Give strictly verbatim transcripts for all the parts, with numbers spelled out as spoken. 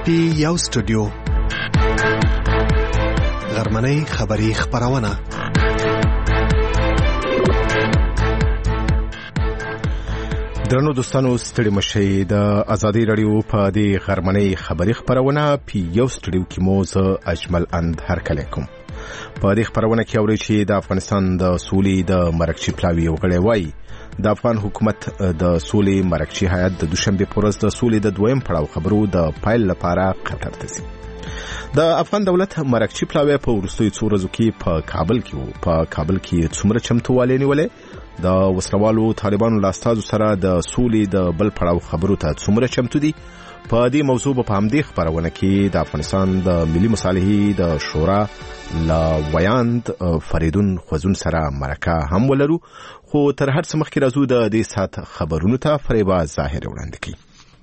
پی یو سټوډیو غرمنۍ خبری خبرونه. درنو دوستانو ستړي مشي د ازادي رادیو په دې غرمنۍ خبری خبرونه پی یو سټوډیو کې موز اجمل اند هر کله کوم. په دې خبرونه کې اوري چې د افغانستان د سولې د مرکچی پلاوی وغړی وای د افغان حکومت د سولې مرکچی هیئت د دوشنبه پورز د سولې د دویم پړاو خبرو د پایل لپاره قطر ته ځي. د افغان دولت مرکچی پلاوی په ورستوي څو ورځو کې په کابل کې وو. په کابل کې څومره چمتووالی نیولې د وسلوالو طالبانو لاستازو سره د سولې د بل پړاو خبرو ته څومره چمتو دي؟ په دې موضوع په همدې خبرونه کې د افغانستان د ملي مصالحې د شورا لا ویاند فریدون خوزون سره مرکه هم ولرو. خو تر هر څه مخکې راځو د دې سات خبرونو ته فریبا ظاهر وړاندې کړي.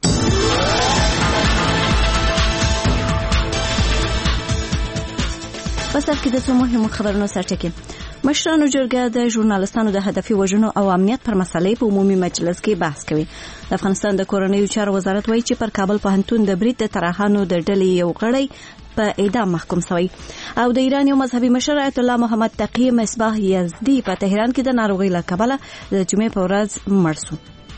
پس کې د څو مهمو خبرونو سرټکی. مشرانو جرګه د ژورنالستانو د هدفي وژنو او امنیت پر مسلې په عمومي مجلس کې بحث کوي. د افغانستان د کورنیو چارو وزارت وایي چې پر کابل پوهنتون د برید د ترهانو د ډلې یو غړی په اعدام محکوم شوی او د ایران یو مذهبي مشر آیت الله محمد تقی مصباح یزدی په تهران کې د ناروغۍ له کبله د جمعې په ورځ مړ شو.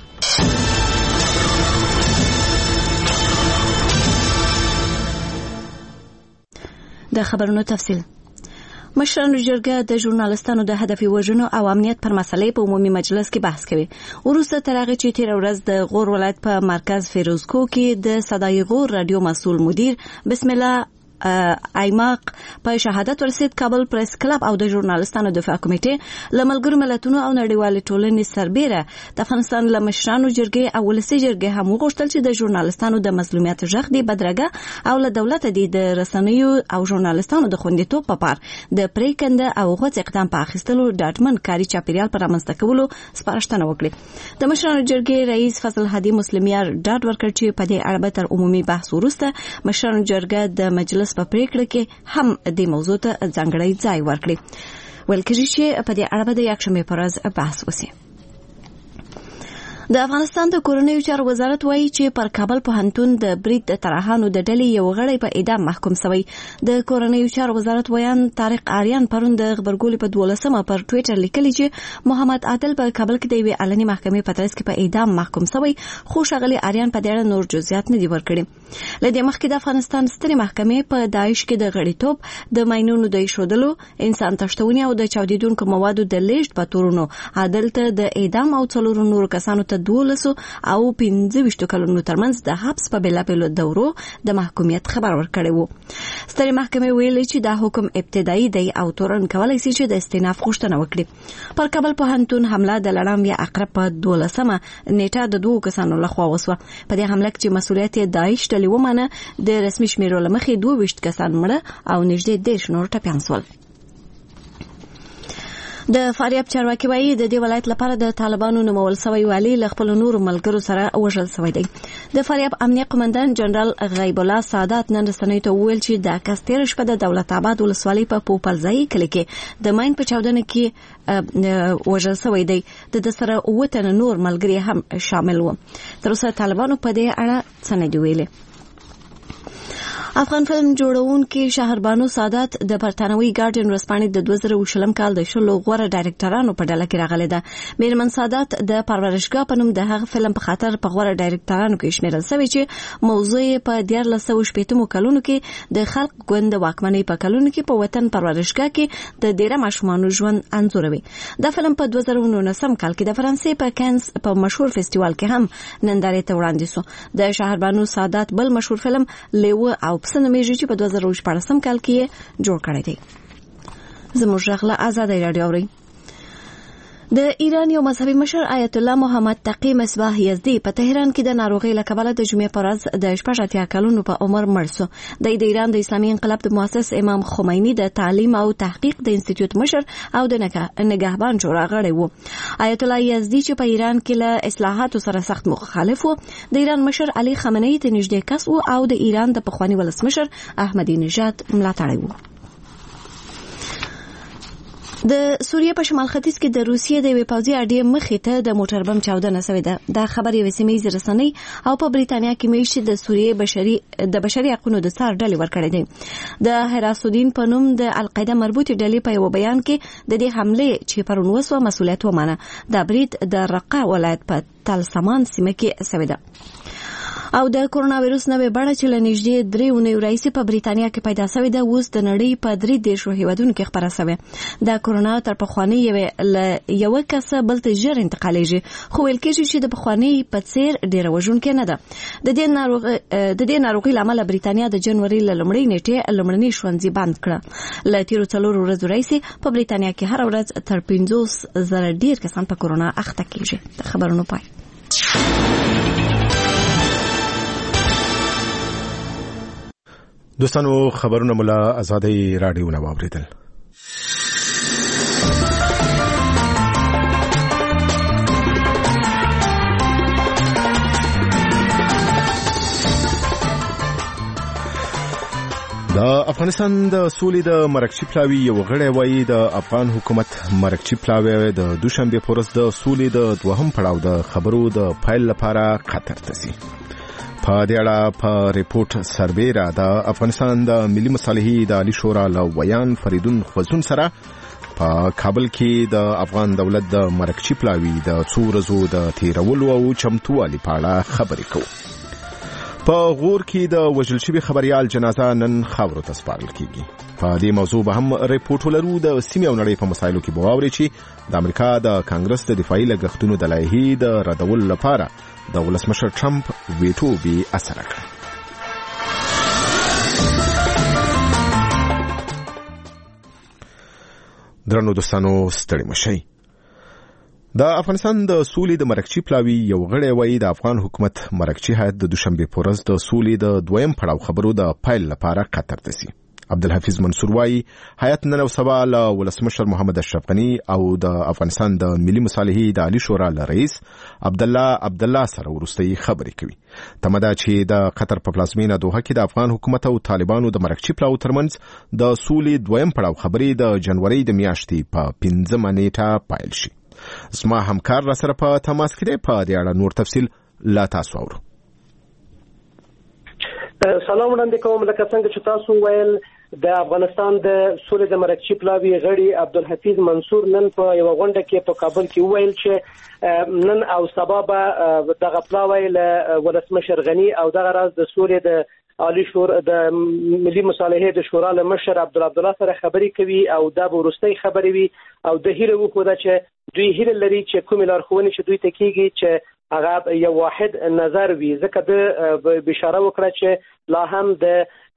د خبرونو تفصیل. مشرانو جرګه د ژورنالستانو د هدفي وژنو او امنیت پر مسلې په عمومي مجلس کې بحث کوي. وروسته تر هغه چې تیر ورځ د غور ولایت په مرکز فیروزکو کې د صدای غور رادیو مسؤل مدیر بسم الله ایماق په شهادت ورسید، کابل پریس کلب او د ژورنالستانو دفاع کمیټې لملګرو ملتونو او نړیوال ټولنې سربېره د افغانستان له مشرانو جرګې او ولسي جرګې هم وغوښتل چې د ژورنالستانو د مظلومیت ژغ دی بدرګه او له دولت دی د رسنیو او ژورنالستانو د خوندیتوب په پار د پریکنده او غوڅ اقدام په اخیستلو ډاډمن کاری چاپیریال پر رامنځته کولو سپارښتنه وکړه. د مشرانو جرګې رئیس فضل هادي مسلمیار ډاډ ورکړ چې په دې اړه تر عمومي بحث وروسته مشرانو جرګه د مجلس په پریکړه کې هم د موضوع ته ځانګړی ځای ورکړي. ویل کېږي چې په دې اړه به د یکشنبې پر ورځ بحث وشي. د افغانستان د کورنیو چارو وزارت وایي چې پر کابل پوهنتون د برید د ترهانو د ډلې یو غړی په اعدام محکوم شوی. د کورنیو چارو وزارت ویان طارق آریان پرون د خبرګولې په دولسمه پر ټویټر لیکلی چې محمد عادل په کابل کې د یوې علني محکمې په ترڅ کې په اعدام محکوم شوی، خو ښاغلي آریان په دې اړه نور جزئیات نه دي ورکړي. له دې مخکې د افغانستان سترې محکمې په داعش کې د غړیتوب، د ماینونو د ایښودلو، انسان تښتونې او د چاودیدونکو موادو د لیږد په تورونو عادل ته د اعدام او څلورو نورو کسانو ته دولسو او پنځه ویشتو کلونو ترمنځ د حبس په بېلابېلو دورو د محکومیت خبر ورکړی و. سترې محکمې ویلي چې دا حکم ابتدایي دی او تورن کولای شي چې د استئناف غوښتنه وکړي. پر کابل پوهنتون حمله د لړم یا اقرب په دولسمه نیټه د دوو کسانو لخوا وسوه. په دې حمله کې مسؤلیت یې داعش ډلې ومنه، د رسمي شمیرو له مخې دوه ویشت کسان مړه او نږدې دېرش نور ټپیان شول. د فاریاب چارواکي وایي د دې ولایت لپاره د طالبانو نومول شوی والی له خپل نورو ملګرو سره وژل شوی دی. د فاریاب امنیه قومندان جنرال غیب الله سعادت نن رسنیو ته وویل چې دا کس تېره شپه د دولت آباد ولسوالۍ په پوپلځای کلي کې د ماین په چاودنه کې وژل شوی دی. د ده سره اووه تنه نور ملګري هم شامل وو. تر اوسه طالبانو په دې اړه څه نه دي ویلي. افغان فلم جوړونکي شهربانو سعادت د برتانوي ګارډین ورځپاڼې د دوه زره اووه کال د شلو غوره ډایرکټرانو په ډله کې راغلي ده. میرمن سعادت د پرورشګاه په نوم د هغه فلم په خاطر په غوره ډایرکټرانو کې شمیرل شوی چې موضوع په دیارلس سوه شپېتمو کلونو کې د خلق ګوند د واکمنۍ په کلونو کې په وطن پرورشګاه کې د ډیره ماشومانو ژوند انځوروي. دا فلم په دوه زره نولسم کال کې د فرانسې په کانس په مشهور فستیوال کې هم نندارې ته وړاندې شو. د شهربانو سعادت بل مشهور فلم لیوه او پسنه میږي چې په دوه زره شپاړسم کال کې جوړ کړی دی. زموږ غلا ازادي رادیو اوري. د ایران یو مذهبي مشر آیت الله محمد تقی مصباح یزدی په تهران کې د ناروغۍ له کبله د جمعې په ورځ د شپږ اتیا کلونو په عمر مړ شو. د ایران د اسلامي انقلاب د مؤسس امام خمیني د تعلیم او تحقیق د انسټیټیوټ مشر او د نگهبان شورا غړی و. آیت الله یزدی چې په ایران کې له اصلاحاتو سره سخت مخالف و، د ایران مشر علي خامنه‌ای ته نږدې کس و او د ایران د پخواني ولسمشر احمدی نژاد ملاتړی و. د سوریه په شمال ختیځ کې د روسیې د یوې پوځي اډې مخې ته د موټر بم چاودنه شوې ده. دا خبر یوې سیمه‌یزې رسنۍ او په بریتانیا کې میشت د سوریې بشري د بشري حقوقو د څار ډلې ورکړې دي. د هراسودین په نوم د القاعده مربوطه ډلې په یو بیان کې د دې حمله چې پرون وسوه مسؤلیت ومانه. دا برید د رقه ولایت په تل سامان سیمه کې شوی ده. او د کورونا وایروس نوې بڼه چې لنږدې درې اونۍ وروسته په بریتانیا کې پیدا شوې ده اوس د نړۍ په درې دیشو هیوادونو کې خپره شوې. د کورونا تر پخواني یو کس بل ته ژر انتقالیږي خو ویل کېږي چې د پخواني په څیر ډیره وژونکې نه ده. د دې ناروغي د دې ناروغي لامل بریتانیا د جنوري ل لومړۍ نیټه لومړني ښوونځي بند کړ. ل تیرو څلورو ورځو وروسته په بریتانیا کې هر ورځ تر پنځوس زره ډیر کسان په کورونا اخته کیږي. د خبرونو پای. دوستانو خبرونه ملا آزادۍ رادیو نه واوریدل. د افغانستان د سولې د مرکچی پلاوی یو غړی وایي د افغان حکومت مرکچی پلاوی د دوشنبه پورز د سولې د دوهم پړاو د خبرو د فایل لپاره خطر تسي. په دې اړه په ریپورت سربیره د افغانستان د ملي مصالحې د عالی شورا له ویان فریدون خوزون سره په کابل کې د افغان دولت د مرکچی پلاوی د څو ورځو د تیرولو او چمتووالي په اړه خبرې کوو. په غور کې د وژل شوي خبريال جنازه نن خاورو ته سپارل کیږي. په دې موضوع به هم ریپورت ولرو. د سیمې او نړۍ په مسایلو کې به واوري چې د امریکا د کانګرس د دفاعي لګښتونو د لایحې د ردولو لپاره د ولسمشر ټرمپ ویټو بي اثر کړ. درنو دوستانو ستړي مشئ. د افغانستان د سولې د مرکچی پلاوی یو غړی وایي د افغان حکومت مرکچی هیئت د دوشنبه پورز د سولې د دویم پړاو خبرو د فایل لپاره خطر تسي. عبدالحفیظ منصور وایي هیئت نن او سبا له ولسمشر محمد اشرف غنی او د افغانستان د ملي مصالحې د عالی شورا له رئیس عبد الله عبد الله سره ورستي خبرې کوي. تمدا چې د قطر په پلازمینه دوحه کې د افغان حکومت او طالبانو د مرکچی پلاو ترمنځ د سولې دویم پړاو خبرې د جنوري د میاشتې په پنځمه نیټه پایل شي. زما همکار را سره په تماس کې دی. په دې اړه نور تفصیل لا تاسو اورو. سلام وړاندې کوم. لکه څنګه چې تاسو ویل د افغانستان د سولې د مرکچی پلاوی غړي عبدالحفیظ منصور نن په یو غونډه کې په کابل کې ویل چې نن او سبا به دغه پلاوی له ولسمشر غنی او دغه راز د سولې د عالی شورا د ملي مصالحې د شورا له مشر عبد الله عبد الله سره خبرې کوي او دا به ورستۍ خبرې وي او د هیله وکړه چې دوی هیله لري چې کوم لارښوونې چې دوی ته کیږي چې هغه یو واحد نظر وي. ځکه د بشاره وکړه چې لا هم د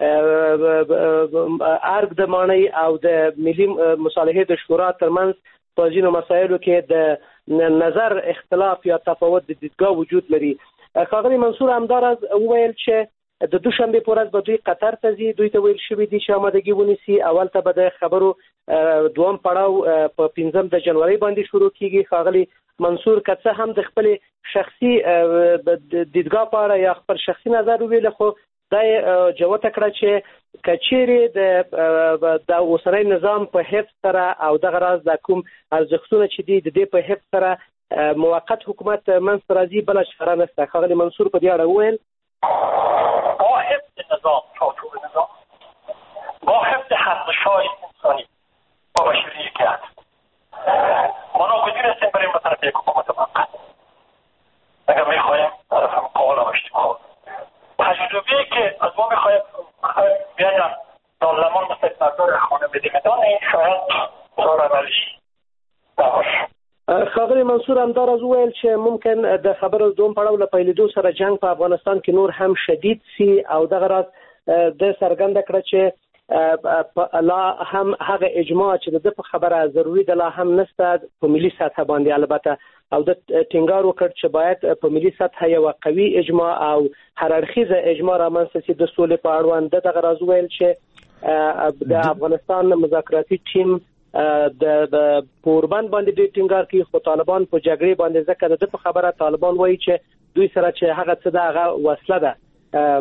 ارګ د مانی او د ملي مصالحې د شورا ترمنځ په ځینو مسایلو کې د نظر اختلاف یا تفاوت د دیدګاه وجود لري. ښاغلي منصور همدارز وویل چې د دوشنبه پورز به دوی قطر ته ځي. دوی ته ویل شوی دي چې آمادګي ونیسي. اول ته به د خبرو دوم پړاو په پنځم د جنوري باندې شروع کیږي. ښاغلي منصور که څه هم د خپل شخصي دیدګاه په اړه یا خپل شخصي نظر ویل خو دا جوته کړه چې کچېری د د اوسنۍ نظام په حفظ سره او دغه راز د کوم ارزښتونه چې دي د دې په حفظ سره موقت حکومت منځ راځي بل شخړه نشته. ښاغلي منصور په دې اړه وویل با حفظ نظام چارچوب نظام با حفظ حق‌های انسانی با بشریت ما ناگزیر هستیم برای مثلا یک حکومت موقت. اگر میخوایم طرف مقابل و اجتماع تجربه که از ما میخوایم بیایم دارلمان مستقبل خانه بدیم این شاید طور عملی نباشه. ښاغلي منصور همدارز وویل چې ممکن د خبرو دوم پړاو له پیلېدو سره جنگ په افغانستان کې نور هم شدید سي او دغه راز د څرګنده کړه چې لا هم هغه اجماع چې د په خبره ضروري ده لا هم نشته په ملي سطح باندې البته او د ټینګار وکړ چې باید په ملي سطح یو قوي اجماع او هر اړخیزه اجماع رامنځته شي د سولې په اړوند. دغه راز ویل چې د افغانستان مذاکراتي ټیم د پوربند باندې د ټینګار کوي خو طالبان په جګړې باندې ځکه د په خبره طالبان وایي چې دوی سره چې هغه څه ده هغه وسله ده.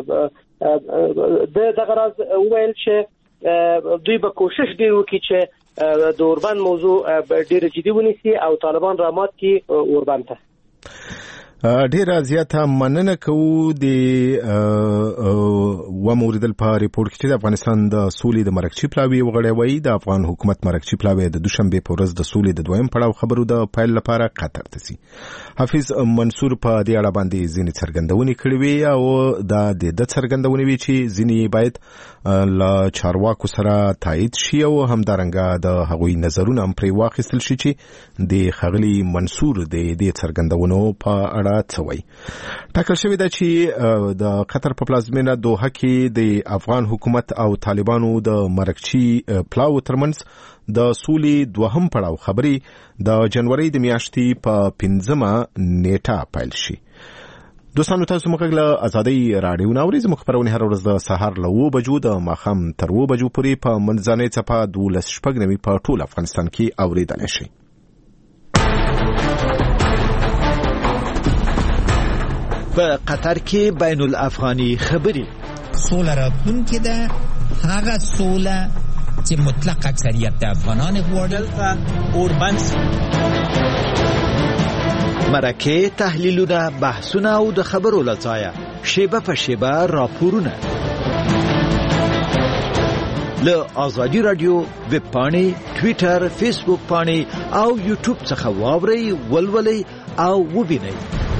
د دغه راز ویل چې دوی به کوشش دی وکړي چې د اوربند موضوع ډیره جدي ونیسي او طالبان را مات کی اوربند ته. ډیره زیاته مننه کوو د و موردل په ریپورت کې د افغانستان د سولې د مرکزي پلاوي وغړی وایي د افغان حکومت مرکزي پلاوي د دوشنبه په ورځ د سولې د دویم پړاو خبرو د پیل لپاره قطر ته ځي. حافظ منصور په دې اړه باندې ځینې څرګندونې کړې وي او دا د د څرګندونې وي چې ځینې باید له چارواکو سره تایید شي او همدارنګه د هغوی نظرونه هم پرې واخیستل شي چې د ښاغلي منصور د دې څرګندونو په اړه څه وایي. ټاکل شوې ده چې د قطر په پلازمینه دوحه کې د افغان حکومت او طالبانو د مرکزي پلاو ترمنځ د سولې دوهم پړاو خبرې د جنوري د میاشتې په پنځمه نیټه پیل شي. دوستانو تاسو موږ له ازادي رادیو ناوري زموږ خبرونه هر ورځ د سهار له اوه بجو د ماښام تر اوه بجو پورې په منځنۍ څپه دولس شپږ نوي په ټول افغانستان کې اورېدلی شي. په قطر کې بین الافغاني خبرې سوله راتلونکې ده، هغه سوله چې مطلق اکثریت د افغانان غواړي. اوربند مرکه تحلیلونه، بحثونه او د خبرو لځایه شیبه په شیبه راپورونه له آزادی رادیو ویب پاڼې، ټویټر، فیسبوک پاڼې او یوټیوب څخه واورئ، ولولئ او وبینئ.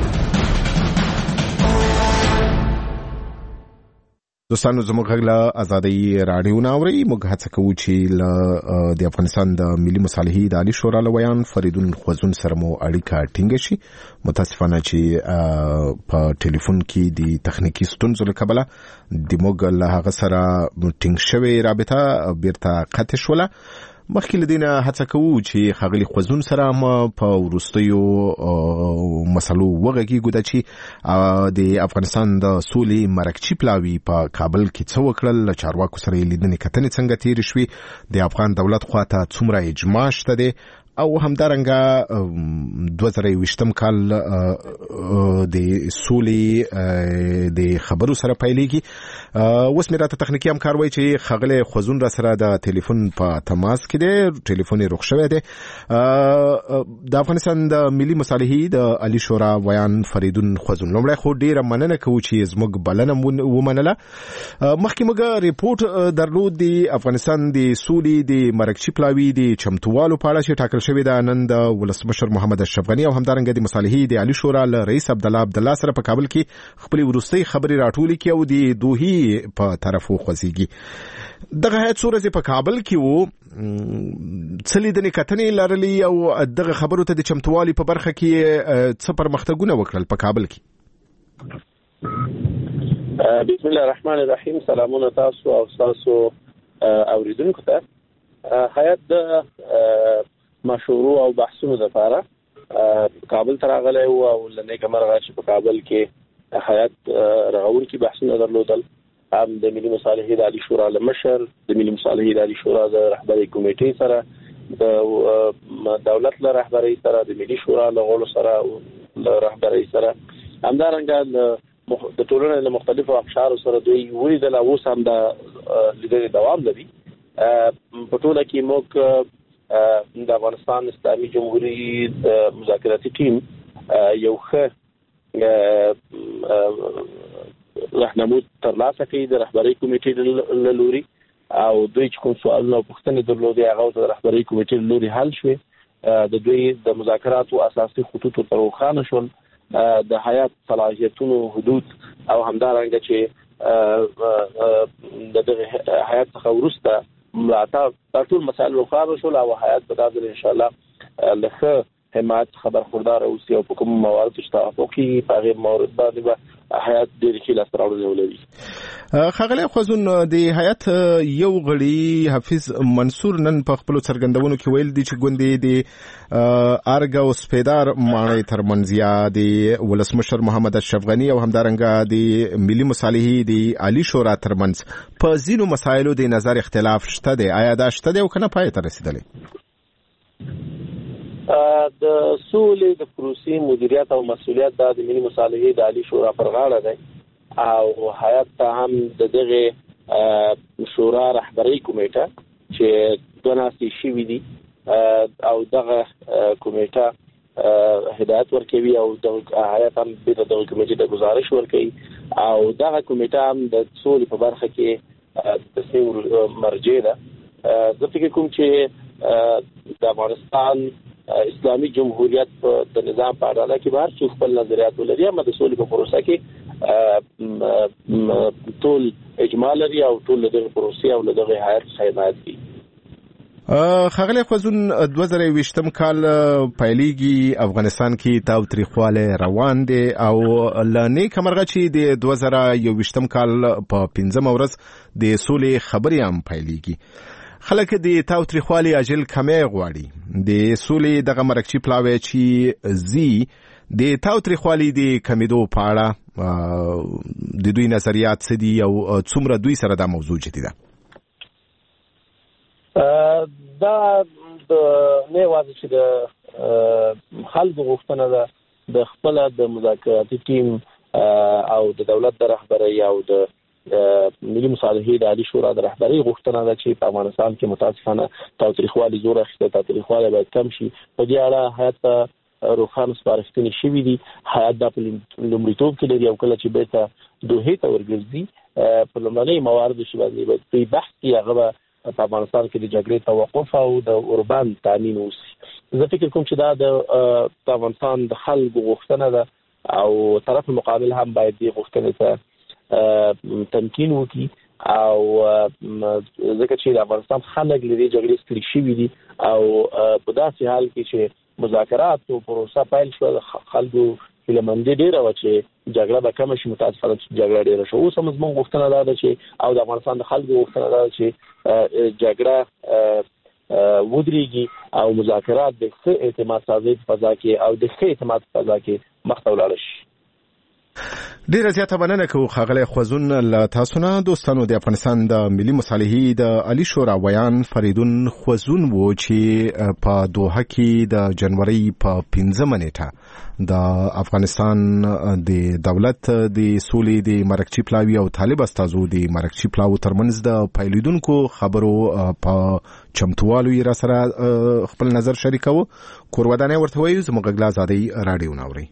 دوستانو زموږ غږ له ازادي رادیو ناوري موږ هڅه کوو چې له د افغانستان د ملي مصالحې د عالی شورا له ویان فریدون خوځون سره مو اړیکه ټینګه شي. متاسفانه چې په ټلیفون کې د تخنیکی ستونزو له کبله د موږ له هغه سره ټینګ شوې رابطه بیرته قطع شوله. مخکې له دینه هڅه کوو چې ښاغلي خوځون سره هم په وروستیو مسلو وغږیږو چې د افغانستان د سولې مرکزي پلاوي په کابل کې څه وکړل، له چارواکو سره یې لیدنې کتنې څنګه تېرې شوې، د افغان دولت خواته څومره اجماع شته دی او همدارنګه دوه زره یوویشتم کال د سولې د خبرو سره پیلېږي. اوس مې راته تخنیکي همکار وایي چې ښاغلی خوځون را سره د ټلیفون په تماس کې دی، ټلیفون یې رخ شوی دی. د افغانستان د ملي مصالحې د عالی شورا ویان فریدون خوځون، لومړی خو ډېره مننه کوو چې زموږ بلنه ومنله. مخکې موږ ریپورټ درلود د افغانستان د سولې د مرکزي پلاوي د چمتووالو په اړه چې ټاکل شوی ده. نن د ولسمشر محمد اشرف غني او همدارنګه د مصالحې د عالی شورا له رئیس عبدالله عبدالله سره په کابل کې خپل وروستۍ خبرې راټولې کړي او د دوحې په طرف وخوځېږي. دغه هیڅ ورځې په کابل کې وو، څه لیدنې کتنې لرلې او دغه خبرو ته د چمتووالي په برخه کې څه پرمختګونه وکړل په کابل کې؟ بسم الله الرحمن الرحیم. سلامونه تاسو او تاسو اوریدونکو ته. هیئت د مشورو او بحثونو لپاره کابل ته راغلی و او له نیکه مرغه چې په کابل کې هیئت رغونکي بحثونه درلودل، هم د ملي مصالحې د عالی شورا له مشر، د ملي مصالحې د عالی شورا د رهبرۍ کمیټې سره، د دولت له رهبرۍ سره، د ملي شورا له غړو سره او له رهبرۍ سره، همدارنګه د ټولنې له مختلفو اقشارو سره دوی ولیدل. اوس هم د لیدنې دوام لري. په ټوله کې موږ د افغانستان اسلامي جمهوریت مذاکراتي ټیم یو ښه راهنمود ترلاسه کړي د رهبرۍ کمیټې له لوري، او دوی چې کوم سوالونه او پوښتنې درلودې هغه د رهبرۍ کمیټې له لوري حل شوې. د دوی د مذاکراتو اساسي خطوط ورته روښانه شول، د هیئت صلاحیتونو حدود او همدارنګه چې د دغه هیئت څخه وروسته ملاتړ ټول مسایل روښانه شول او هیئت به دا ځل انشاءالله له ښه حمایت خبرخوردار اوسي او په کوم مواردو چې توافق کېږي په هغې مورد باندې به هیئت ډېرې ښې لاسته راوړنې ولري. ښاغلی خوځون، د هیئت یو غړي حافظ منصور نن په خپلو څرګندونو کې ویل دي چې ګوندې د ارګ او سپیدار ماڼۍ ترمنځ یا د ولسمشر محمد اشرف غني او همدارنګه د ملي مصالحې د عالی شورا ترمنځ په ځینو مسایلو د نظر اختلاف شته دی. آیا دا شته دی او که نه پای ته رسېدلی؟ د سولې د پروسې مدیریت او مسؤلیت دا د ملي مصالحې د عالی شورا پر غاړه دی او هیئت ته هم د دغه شورا رهبرۍ کمیټه چې دوه ناستې شوي دي او دغه کمیټه هدایت ورکوي او د هیات هم د دغه کمیټې د گزارش ورکوي او دغه کمیټه هم د سولې په برخه کې د تصمیم مرجع ده. زه فکر کوم چې د افغانستان اسلامي جمهوریت د نظام په اړه کې بهر څو خپل نظریات ولري، اما د سولې په پروسه کې ټول اجمال لري او ټول دغه پروسه او دغه هیات حمایت کوي. خغلی خوځون دوه زره ویشتم کال پایلیږي، افغانستان کې تاوتریخواله روان دي او لنی کمرغه چې د دوه زره یوویشتم کال په پنځم ورځ د سولې خبرې هم پایلیږي. خلک د تاوتریخواله اجل کمې غواړي، د سولې دغه مرکچی پلاوی چې زی د تاوتریخواله د کمیدو په اړه د دوی نظریات څه دي او څومره دوی سره دا موضوع جدي ده؟ دا د نه واضح چې د خلکو غوښتنه ده د خپل د مذاکراتي ټیم او د دولت د رهبرۍ او د ملي مصالحې د عالی شورا د رهبرۍ غوښتنه ده چې په افغانستان کې متاسفانه تاوتریخواله زور اخیسته، تاوتریخواله باید کم شي. په دې اړه هیات روښانه سپارښتنې شوي دي. هیات دا په لومړیتوب کې لري او کله چې بیرته دوحې ته ورګرځي په لومړنۍ مواردو چې باندې باید په بحث کې هغه په افغانستان کې د جګړې توقف او د اوربان تامین وشي. زه فکر کوم چې دا د افغانستان د خلکو غوښتنه ده او طرف مقابل هم باید دې غوښتنې ته تمکین وکړي او ځکه چې د افغانستان خلک له دې جګړې ستړي شوي دي او په داسې حال کې چې مذاکرات او پروسه پیل شو، خلکو فلمندې ډیره و چې جګړه به کم شي، متاسفانه جګړه ډیره شو. اوس هم زموږ غوښتنه ده چې او د افغانستان د خلکو غوښتنه ده چې جګړه ودرېږي او مذاکرات د ښه اعتماد سازۍ په فضا کې او د ښه اعتماد په فضا کې مخ ته ولاړ شي. ډیره زیاته مننه کوم خغلی خوځون له تاسو نه. دوستانو، د افغانستان د ملي مصالحې د عالی شورا ویان فریدون خوځون وو چې په دوحه کې د جنوري په پنځمه نیټه د افغانستان د دولت د سولې د مرکچی پلاوی او طالب استازو د مرکچی پلاو ترمنځ د پایلیدونکو خبرو په چمتووالو یې را سره خپل نظر شریکو. کورودانه ورته وایو زموږ غلا زادي رادیو ناوري.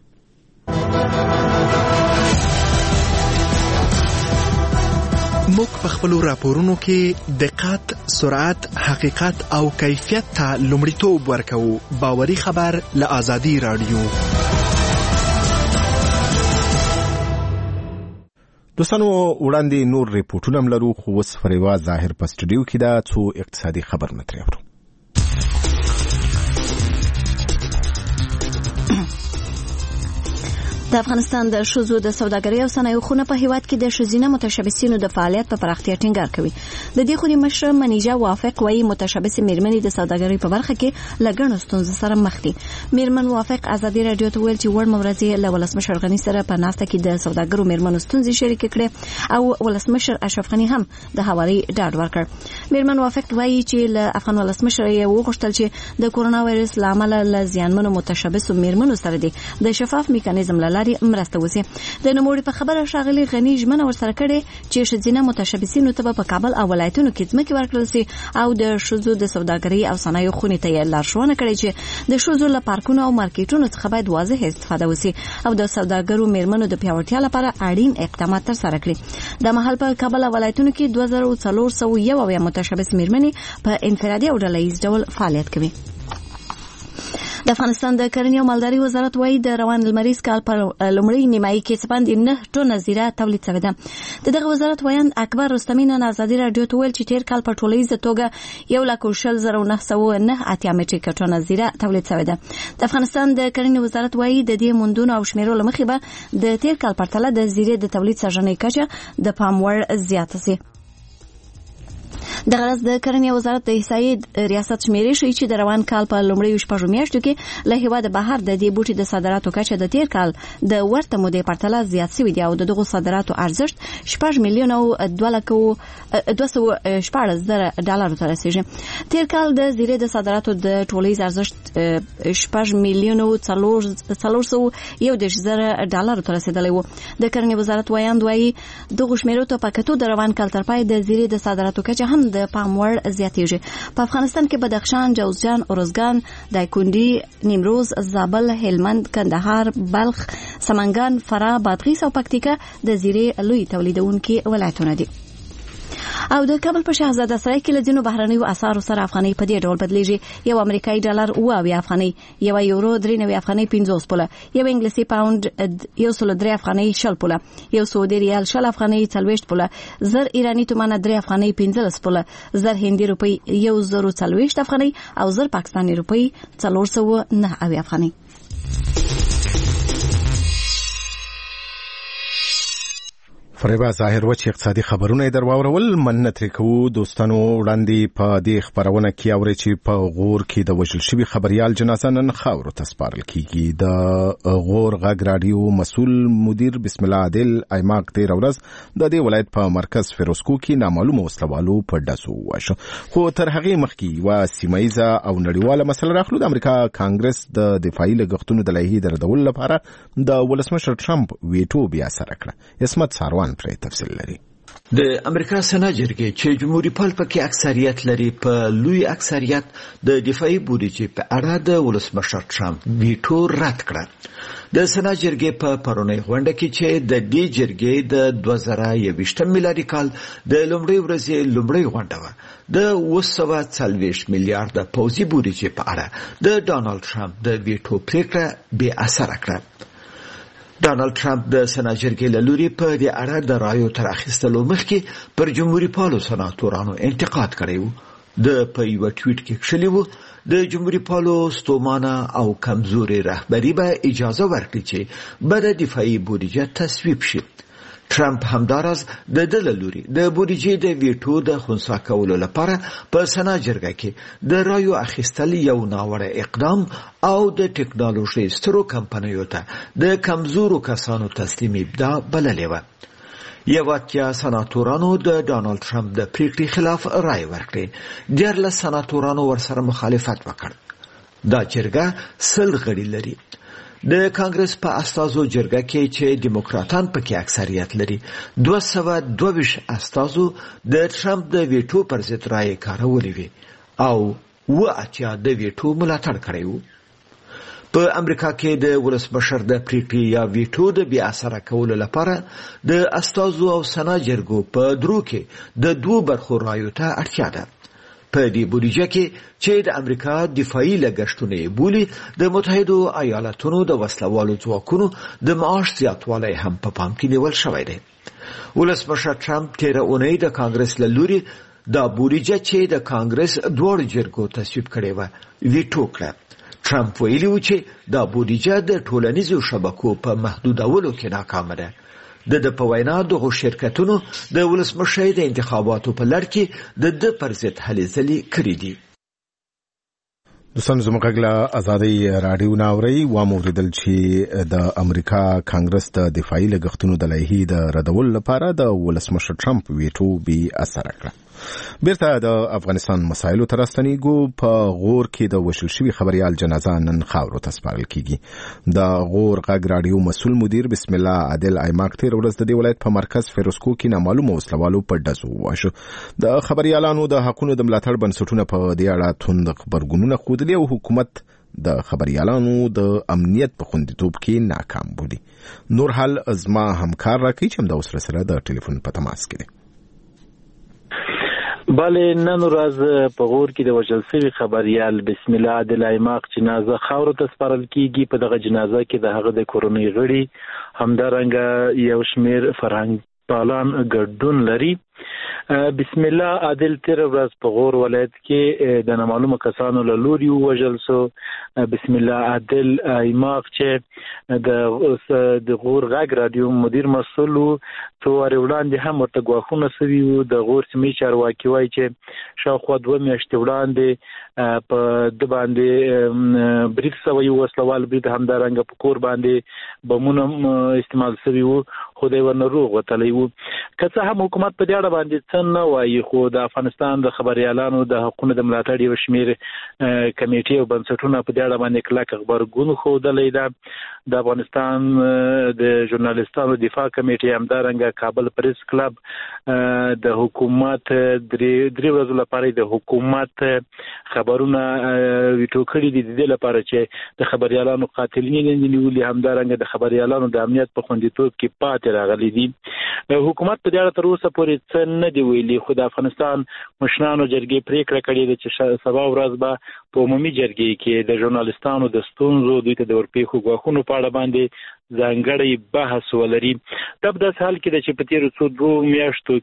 موږ په خپل راپورونو کې دقت، سرعت، حقیقت او کیفیت ته لومړیتوب ورکوو. باوري خبر له آزادي رادیو. دوستانو، وړاندې نور ریپورتونه هم لرو، خو اوس فریوا ظاهر په سټوډیو کې ده څو اقتصادي خبر نه ترې اورو. د افغانستان د ښځو د سوداګرۍ او صنایعو خونه په هیواد کې د ښځینه متشبثینو د فعالیت په پراختیا ټینګار کوي. د دې خونې مشر منیجا وافق وايي متشبث میرمنې د سوداګرۍ په برخه کې لګڼو ستونزو سره مخ دي. میرمن وافق ازادي رادیو ته ویل چې وړ مورزي له ولسمشر غنی سره په ناسته کې د سوداګرو میرمنو ستونزې شریک کړې او ولسمشر اشرف غنی هم د حوالي ډاډ ورکړ. میرمن وافق وايي چې له افغان ولسمشر یې وغوښتل چې د کورونا وایرس لامل له زیانمنو متشبث میرمنو سره دي د شفاف میکانیزم لاري مرسته وسی. د نوموړي په خبره شاغلي غنی ژمنه ورسره کړې چې ښځینه متشبثینو ته په کابل او ولایتونو کې ځمکې ورکړل شي او د ښځو د سوداګرۍ او صنایعو خونې ته یې لارښوونه کړې چې د ښځو له پارکونو او مارکیټونو څخه باید واضح استفاده وسی او د سوداګرو میرمنو د پیاوړتیا لپاره اړین اقدامات ترسره کړي. د مهال په کابل او ولایتونو کې دوه زره څلور سوه یو اویا متشبث میرمنې په انفرادي او ډلهییز ډول فعالیت کوي. د افغانستان د کرنې او مالدارۍ وزارت وايي د روان لمریز کال په لومړۍ نیمایي کې څه باندې نه ټنه زیره تولید شوې ده. د دغه وزارت ویان اکبر رستمی نن آزادي رادیو ته ویل چې تیر کال په ټولیزه توګه یو لک شل زره نه سوه نه اتیا میټریک ټنه زیره تولید شوې ده. د افغانستان د کرنې وزارت وايي د دې موندونو او شمیرو له مخې به د تیر کال پرتله د زیرې د تولید سرجنۍ کچه د پام وړ زیاته شي. د غرض د کرنې وزارت د احصایې ریاست شمیرې شوي چې د روان کال په لومړیو شپږو میاشتو کې له هیواده بهر د دې بوټي د صادراتو کچه د تیر کال د ورته مودې پرتله زیات شوی دی او د دغو صادراتو ارزښت شپږ میلیونه او دوه لکه دوه سوه شپاړس زره ډالرو ته رسیږي. تیر کال د زیرې د صادراتو د ټولیز ارزښت شپږ میلیونه او څلور سوه یو دېرش زره ډالرو ته رسیدلی و. د کرنې وزارت وایاند وایي دغو شمیرو ته په کتو د روان کال تر پای د زیرې د صادراتو کچه هم د پام وړ زیاتېږي. په افغانستان کې بدخشان، جوزجان، ارزګان، دایکنډي، نیمروز، زابل، هلمند، کندهار، بلخ، سمنګان، فراه، بادغیس او پکتیکا د زیرې لوی تولیدونکي ولایتونه دي. او د کابل په شهزاده سرای کې لدینو بهرنیو اسعارو سره افغاني په دې ډول بدلیږي: یو امریکایي ډالر اوه اویا افغاني، یو یورو درې نوي افغاني پنځوس پوله، یو انګلیسي پاوند یو سل درې افغاني شل پوله، یو سعودي ریال شل افغاني څلوېښت پوله، زر ایراني تومانه درې افغاني پنځلس پوله، زر هندي روپی یو زر څلوېښت افغاني او زر پاکستاني روپی څلور سوه نه اویا افغاني. فریبا ظاهر وچ اقتصادي خبرونه در واورول. مننه ترې کوو دوستانو. وړاندې په دې خبرونه کې اوري چې په غور کې د وژل شوي خبريال جنازه نن خاورو ته سپارل کیږي. د غور غږ رادیو مسؤل مدیر بسم الله عادل ایماق تیر ورځ د دې ولایت په مرکز فیروزکو کې نامعلومه وسلوالو په ډزو وشو. خو تر هغې مخکې و سیمایزه او نړیواله مسله راخلو. د امریکا کانګرس د دفاعي لګښتونو د لایحې د ردولو لپاره د ولسمشر ټرمپ ویټو بیا سره کړه. اسمت ساروان پرې تفصیل لري. د امریکا سنا جرګې چې جمهوریت پال پکې اکثریت لري په لوی اکثریت د دفاعي بودیجې په اړه د ولسمشر ټرمپ ویټو رد کړ. د سنا جرګې په پرونی غونډه کې چې د دې جرګې د دوه زره یوویشتم میلادي کال د لومړۍ ورځې لومړۍ غونډه و. د اوه سوه څلوېښت میلیارډ پوځي بودیجې په اړه د ډانلډ ټرمپ د ویټو پریکړه بې اثره کړه. ډانلډ ټرمپ د سنا جرګې له لوري په دې اړه د رایو تر اخیستلو مخکې پر جمهوریت پالو سناتورانو انتقاد کړی و. د په یو ټویټ کې کښلي و د جمهوریت پالو ستومانه او کمزوري رهبري به اجازه ورکړي چې بده دفاعي بودیجه تصویب شي. ټرمپ همداراز د دله لوري د بودیجې د ویټو د خنثی کولو لپاره په سنا جرګه کې د رایو اخیستل یو ناوړه اقدام او د ټکنالوژي سترو کمپنیو ته د کمزورو کسانو تسلیم ابدا بللې و. یو اتیا سناتورانو د ډانلډ ټرمپ د پریکړې خلاف رای ورکړې. دیارلس سناتورانو ورسره مخالفت وکړ. دا جرګه سل غړي لري. د کانګرس په استازو جرګه کې چې دیموکراتان پکې اکثریت لري دوه سوه دوه ویشت استازو د ټرمپ د ویټو پر ضد رایې کارولې وي او اوه اتیا د ویټو ملاتړ کړی و. په امریکا کې د ولسمشر د پریکړې یا ویټو د بې اثره کولو لپاره د استازو او سنا جرګو په درو کې د دوه برخو رایو ته اړتیا ده. په دې بودیجه کې چې د امریکا دفاعي لګښتونه بولي د متحده ایالاتونو د وسلوالو ځواکونو د معاش زیاتوالی هم په پام کې نیول شوی دی. ولسمشر ټرمپ تیره اونۍ د کانګرس له لوري دا بودیجه چې د کانګرس دواړو جرګو تصویب کړې وه ویټو کړه. ټرمپ ویلي و چې دا بودیجه د ټولنیزو شبکو په محدودولو کې ناکامه ده. د د په وینا دغه شرکتونو د ولسمشر د انتخاباتو په لړ کې د د پر ضد هلې ځلې کړې دي. دوستان زموږ له ازادي رادیو ناوري و موریدل چې د امریکا کانګرس د دفاعي لګښتونو د لایحې د ردولو لپاره د ولسمشر ټرمپ ویټو بې اثره کړه. بیرته د افغانستان مسایلو ته راستنیږو. په غور کې د وژل شوي خبريال جنازه نن خاورو ته سپارل کیږي. د غور غږ رادیو مسؤل مدیر بسم الله عادل ایماق تیر ورځ د دې ولایت په مرکز فیروزکو کې نامعلومه وسلوالو په ډزو وشو. د خبريالانو د حقونو د ملاتړ بنسټونه په دې اړه توند خبرګونونه ښودلي او حکومت د خبريالانو د امنیت په خوندیتوب کې ناکام بولي. نور حال ازما همکار راکوي چې همدا اوس سره د ټلیفون په تماس کې دی. بله نن ورځ په غور کې د وژل شوي خبريال بسم الله عادل ایماق جنازه خاورو ته سپارل کیږي. په دغه جنازه کې د هغه د کورنۍ غړي همدارنګه یو شمیر فرهنګ پالان ګډون لري. بسم الله عادل تیر ورځ په غور ولایت کې د نامعلومه کسانو له لوري وژل شو. بسم الله عادل ایماق چې د د غور غږ رادیو مدیر مسؤل و څو ورځې وړاندې هم ورته ګواښونه شوي وو. د غور سیمې چارواکي وایي چې شاوخوا دوه میاشتې وړاندې په د باندې برید شوی و، وسلوال برید، همدارنګه په کور باندې بمونه استعمال شوي وو خو دی ورنه روغ وتلی و. که څه هم حکومت په دې اړه اړه باندې څه نه وایي، خو د افغانستان د خبريالانو د حقوقو د ملاتړ یو شمېر کمیټې او بنسټونه په دې اړه باندې کلک خبرګون ښودلی ده. د افغانستان د ژورنالیستانو دفاع کمیټې همدارنګه کابل پریس کلب د حکومت درې درې ورځې لپاره د حکومت خبرونه ویټو کړي دي د دې لپاره چې د خبريالانو قاتلین نیولي، همدارنګه د خبريالانو د امنیت په خوندیتوب کې پاتې راغلي دي. حکومت په دې اړه تر اوسه پورې څه نه دی ویلي، خو د افغانستان مشرانو جرګې پریکړه کړې ده چې سبا ورځ به په عمومي جرګې کې د ژورنالیستانو د ستونزو دوی ته د ورپېښو ګواښونو په اړه باندې ځانګړی بحث ولري. دا په داسې حال کې ده چې په تېرو څو دوو میاشتو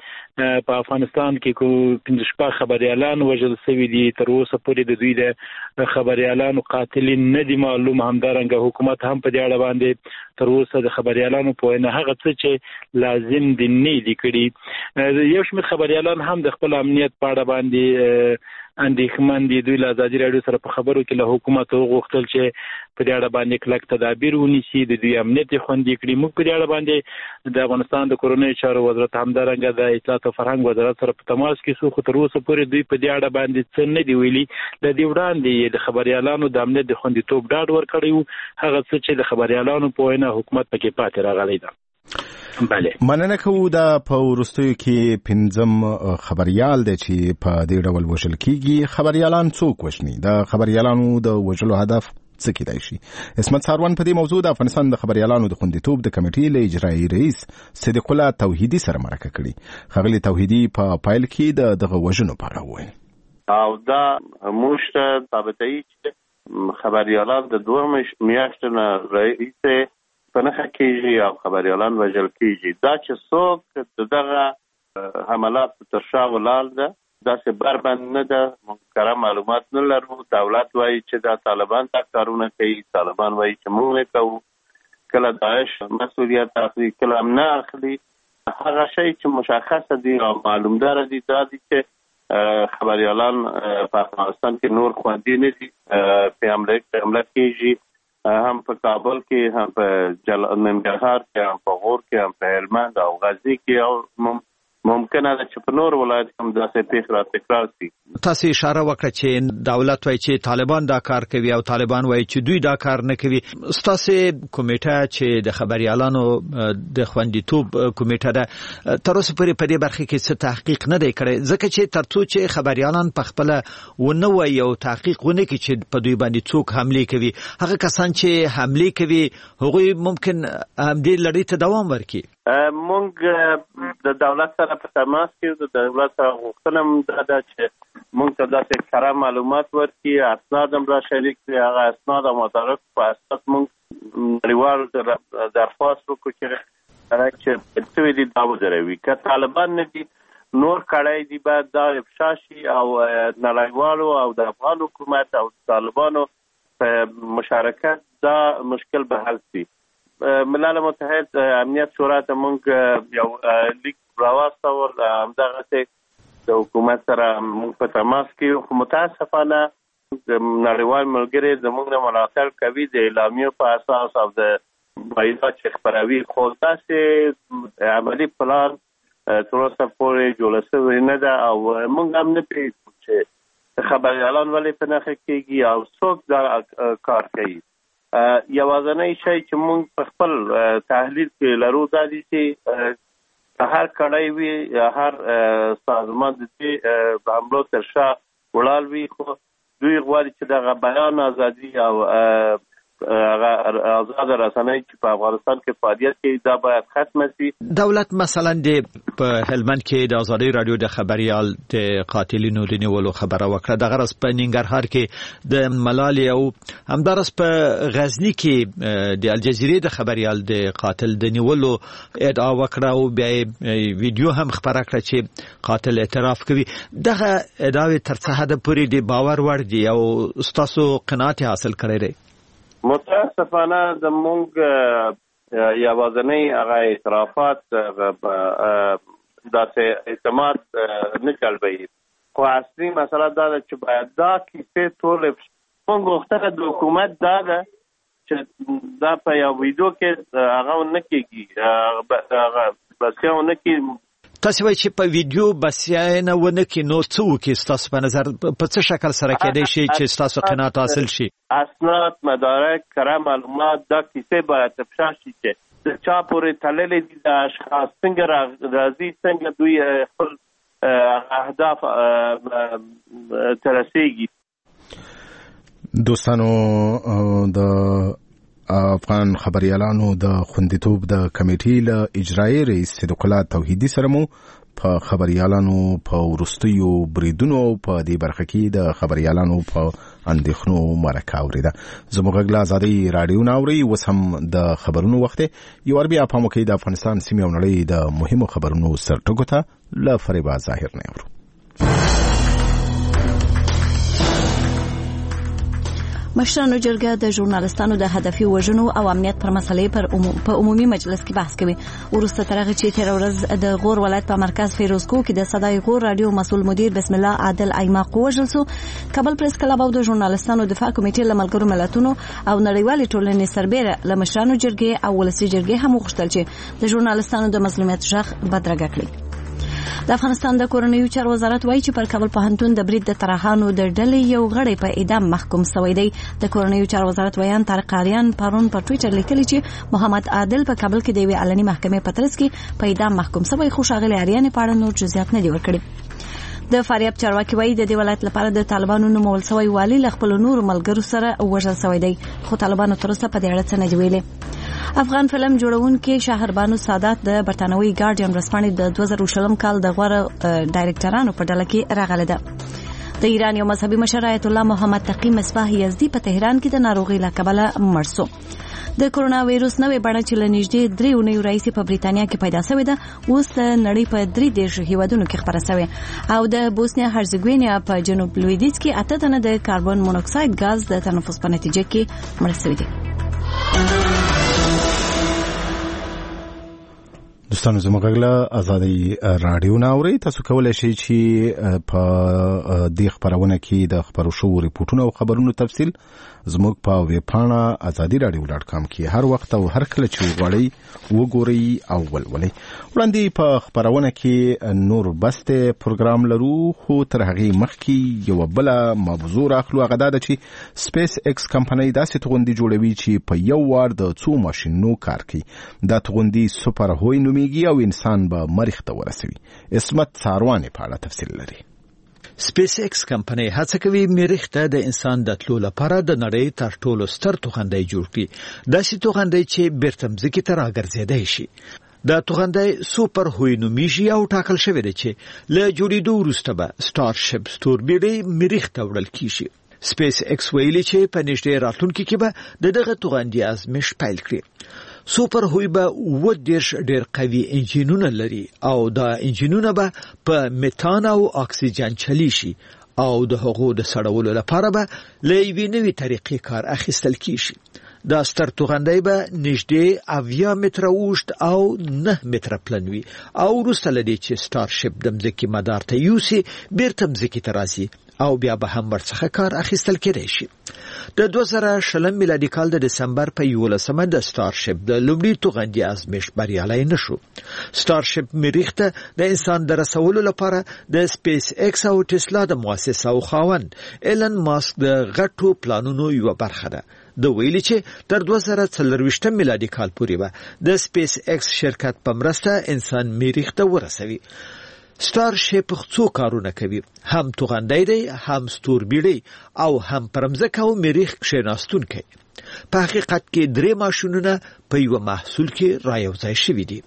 کې په افغانستان کې پنځه شپږ خبريالان وژل شوي دي. تر اوسه پورې د دوی د خبريالانو قاتلین نه دي معلوم. همدارنګه حکومت هم په دې اړه باندې تر اوسه د خبريالانو په وینا هغه څه چې لازم دي نه دي کړي. یو شمېر خبريالان هم د خپل امنیت په اړه باندې اندېښمن دي. دوی له ازادي راډیو سره په خبرو کې له حکومت وغوښتل چې په دې اړه باندې کلک تدابیر ونیسي، د دوی امنیت خوندي کړي. موږ په دې اړه باندې د افغانستان د کورنیو چارو وزارت همدارنګه د اطلاعات او فرهنګ وزارت سره په تماس کې سو، خو تر اوسه پورې دوی په دې اړه باندې څه نه دی ویلي. د دې وړاندې د خبريالانو د امنیت د خوندیتوب ډاډ ورکړی وو، هغه څه چې د خبريالانو په وینا حکومت پکې پاتې راغلی ده. بله مننه کوو. دا په وروستیو کې پنځم خبريال دی چې په دې ډول وژل کیږي. خبريالان څوک وژني؟ د خبريالانو د وژلو هدف څه کیدای شي؟ اسمت ساروان په دې موضوع د افغانستان د خبريالانو د خوندیتوب د کمیټې له اجرایي رئیس صدیق الله توحیدي سره مرکه کړې. خغلی توحیدي په پایل کې د دغه وژنو په اړه وویل. او دا موږ ته ثابتوي چې خبريالان د دوه میاشتو نه رئیس په نښه کېږي او خبريالان وژل کېږي. دا چې څوک دغه حملات تر شا ولاړ ده داسې بربند نه ده. موږ کره معلومات نه لرو. دولت وایي چې دا طالبان دا کارونه کوي، طالبان وایي چې موږ نه کوو. کله داعش مسؤلیت اخلي، کله هم نه اخلي. هغه شی چې مشخصه دي او معلومدار دي دا دي چې خبريالان په افغانستان کې نور خوندي نه دي. په حمله کېږي هم په کابل کې، هم په ننګرهار کې، هم په غور کې، هم په هلمند او غزني کې، او ممکنه ده چې په نور ولایت هم داسې پیښې را تکرار شي. تاسو اشاره وکړه چې دولت وایي چې طالبان دا کار کوي او طالبان وایي چې دوی دا کار نه کوي. ستاسو کمیټه چې د خبريالانو د خوندیتوب کمیټه ده تر اوسه پورې په دې برخه کې څه تحقیق نه دی کړی، ځکه چې ترڅو چې خبريالان په خپل ونه وایي او تحقیق ونه کړي چې په دوی باندې څوک حمله کوي، هغه کسان چې حمله کوي هغوی ممکن هم دې لړۍ ته دوام ورکړي. مونږ د دولت سره په تماس کې د دولت سره غوښتنه دا ده چې مونږ ته داسې کره معلومات ورکړي، اسناد هم را شریک کړي. هغه اسناد او مدارک په اساس مونږ نړیوال درخواست وکړو چې څه دي دا ودروي. که طالبان نه دي نور کړی دي باید دا افشا شي او نړیوالو او د افغان حکومت او طالبانو په مشارکت دا مشکل به حل شي. ملل متحد امنیت شورا ته مونږ یو لیک راواستول، همدغسې د حکومت سره مونږ په تماس کې، خو متاسفانه نړیوال ملګري زموږ نه ملاتړ کوي د اعلامیو په اساس او د بایدات چې خپروي، خو داسې عملي پلان تر اوسه پورې جوړه شوې نه ده او مونږ هم نه پوهېږو چې خبريالان ولې په نښه کېږي او څوک دا کار کوي. یوازنی شی چې مونږ په خپل تحلیل کې لرو دا دي چې هر کړی وي، هر سازمان د دې حملو تر شا ولاړ وي، خو دوی غواړي چې دغه بیان ازادي او آزاد رسنۍ چې په افغانستان کې فعالیت کوي دا باید ختم شي. دولت مثلا د په هلمند کې د ازادي رادیو د خبريال د قاتلینو د نیولو خبره وکړه. د غرض په ننګرهار کې د ملالي او همدارس په غزني کې د الجزیرې د خبريال د قاتل د نیولو ادعا وکړه او بیا ویډیو هم خبره کړه چې قاتل اعتراف کوي. دغه ادعاوې تر څه حد پورې د باور وړ دي او ستاسو قناعت حاصل کړی دی؟ متاسفانه زمونږ یوازنی هغه اعترافات داسې اعتماد نه جلبوي، خو اصلي مسله دا ده چې باید دا کیسې ټولې مونږ غوښتنه د حکومت دا ده چې دا په یو ویډیو کې هغه ونه کېږي، هغه بسیا ونه کېږي. تاسو وایي چې په ویډیو بسیاینه ونه کې نو څه وکړي تاسو په نظر په څه شکل سره کېدای شي چې تاسو قناعت حاصل شي؟ اسناد، مدارک، کره معلومات دا کیسه باید تفشا شي چې د چا پورې تړلې دي د اشخاص څنګه راځي، څنګه دوی خپل اهداف ترسيږي. دوستانو د افغان خبريالانو د خوندیتوب د کمیټې له اجرایي رئیس صدیق الله توحیدي سره مو په خبريالانو په ورستیو بریدونو په دې برخه کې د خبريالانو په اندېښنو مرکه اوریده. زموږ غږ آزادي رادیو ناوري اوس هم د خبرونو وخت یو بیا په موقع د افغانستان سیمې او نړۍ د مهمو خبرونو سرټکو ته له فریبا ظاهر نه ورو. مشرانو جرګه د ژورنالستانو د هدفي وژنو او امنیت پر مسلې پر عموم په عمومي مجلس کې بحث کوي. ورسته ترغه چې تیر ورځ د غور ولایت په مرکز فیروزکو کې د صداي غور رادیو مسؤل مدیر بسم الله عادل ایماق وژل شو. کابل پریس کلب او د ژورنالستانو دفاع کمیټې له ملګرو ملتونو او نړیوالې ټولنې سربېره له مشرانو جرګې او ولسي جرګې هم غوښتل چې د ژورنالستانو د مظلومیت ژغ بدرګه کړي. د افغانستان د کورنیو چارو وزارت وایي چې پر کابل پوهنتون د برید د طرحانو د ډلې یو غړی په اعدام محکوم شوی دی. د کورنیو چارو وزارت ویان طارق قاریان پرون په ټوئیټر لیکلی چې محمد عادل په کابل کې د یوې علني محکمې په ترڅ کې په اعدام محکوم شوی، خو ښاغلي اریان په اړه نور جزئیات نه دي ورکړي. د فاریاب چارواکي وایي د دې ولایت لپاره د طالبانو نومول شوی والی له خپل نور ملګرو سره وژل شوی دی، خو طالبانو تر اوسه په دې اړه څه نه دی ویلي. افغان فلم جوړونکي شهربانو سادات د برتانوي ګارډین ورځپاڼې د دوه زره شلم کال د غوړ ډایرکټرانو په ډله کې راغله ده. د ایران یو مذهبي مشر آیت الله محمد تقی مصباح یزدي په تهران کې د ناروغي له کبله مړ شو. د کرونا وایروس نوې بڼه چې له نږدې درې اونیو راهیسې په بریتانیا کې پیدا شوې ده، اوس د نړۍ په درې دېرش هیوادونو کې خپره شوې او د بوسنیا هرزګوینیا په جنوب لویدیځ کې اته تنه د کاربن مونوکساید غاز د تنفس په نتیجه کې مړ شوي دي. دوستانو زموږ غږ آزادي رادیو ناوري، تاسو کولای شئ چې په دې خبرونه کې د خبرو شو ریپورتونو او خبرونو تفصیل زموږ په ویب پاڼه آزادي رادیو ډاټ کام کې هر وخت او هر کله چې وغواړئ وګورئ او ولولئ. وړاندې په خبرونه کې نور بسته پروګرام لرو، خو تر هغې مخکې یو بل موضوع راخلو. هغه دا ده چې سپیس ایکس کمپنۍ داسې توغندي جوړوي چې په یو وار د څو ماشینونو کار کوي. دا توغندي سوپر هوی نومیږي او انسان به مریخ ته ورسوي. اسمت ساروانې په اړه تفصیل لري. سپیس ایکس کمپنۍ هڅه کوي مریخ ته د انسان د تلو لپاره د نړۍ تر ټولو ستر توغندی جوړ کړي. داسې توغندی چې بیرته مځکې ته راګرځېدای شي. دا توغندی سوپر هوی نومیږي او ټاکل شوی دی چې له جوړېدو وروسته به سټارشپ ستوربیړۍ مریخ ته وړل کیږي. سپیس ایکس ویلي چې په نږدې راتلونکي کې به د دغه توغندي ازمېښت پیل کړي. سوپر هوی به اووه دېرش ډېر قوي انجینونه لري او دا انجینونه به په میتان او اکسیجن چلی شي او د هغو د سړولو لپاره به له یوې نوې طریقې کار اخیستل کیږي. دا ستر توغندی به نږدې اویا متره اوږد او نه متره پلن وي او وروسته له دې چې سټارشپ د مځکې مدار ته یوسي بیرته مځکې ته راځي او بیا به هم ورڅخه کار اخیستل کېدای شي. د دوه زره شلم میلادي کال د دسمبر په یولسمه د سټارشپ د لومړي توغندي ازمېښت بریالی نشو. سټارشپ مریخ ته د انسان د رسولو لپاره د سپیس ایکس او ټسلا د مؤسس او خاوند ایلن ماسک د غټو پلانونو یو برخه ده. د ویلي چې تر دوه زره څلرویشتم میلادي کال پورې به د سپیس ایکس شرکت په مرسته انسان مریخ ته ورسوي. سټارشپ څو کارونه کوي، هم توغندی دی، هم ستوربیړۍ او هم پر مځکه او مریخ کښېناستونکی. په حقیقت کې درې ماشینونه په یو محصول کې رايوځای شوي دي.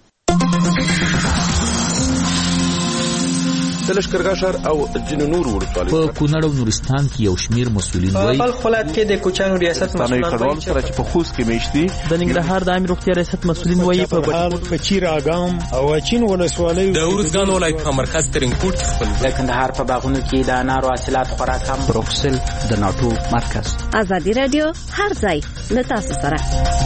د لښکرګاه ښار او ځینو نورو ولسوالیو په کونړ او نورستان کې یو شمیر مسؤلین وایي په بلخ ولایت کې د کوچیانو ریاست مسؤلین وایي چې په خوست کې میشتي د ننګرهار د عامه روغتیا ریاست مسؤلین وایي په بهار په چیر اګام او اچین ولسوالیو د ورزګان ولایت په مرکز ترینکوټ خپل د کندهار په باغونو کې د انارو حاصلات خوراک هم بروکسل د ناتو مرکز. آزادي رادیو هر ځای له تاسو سره.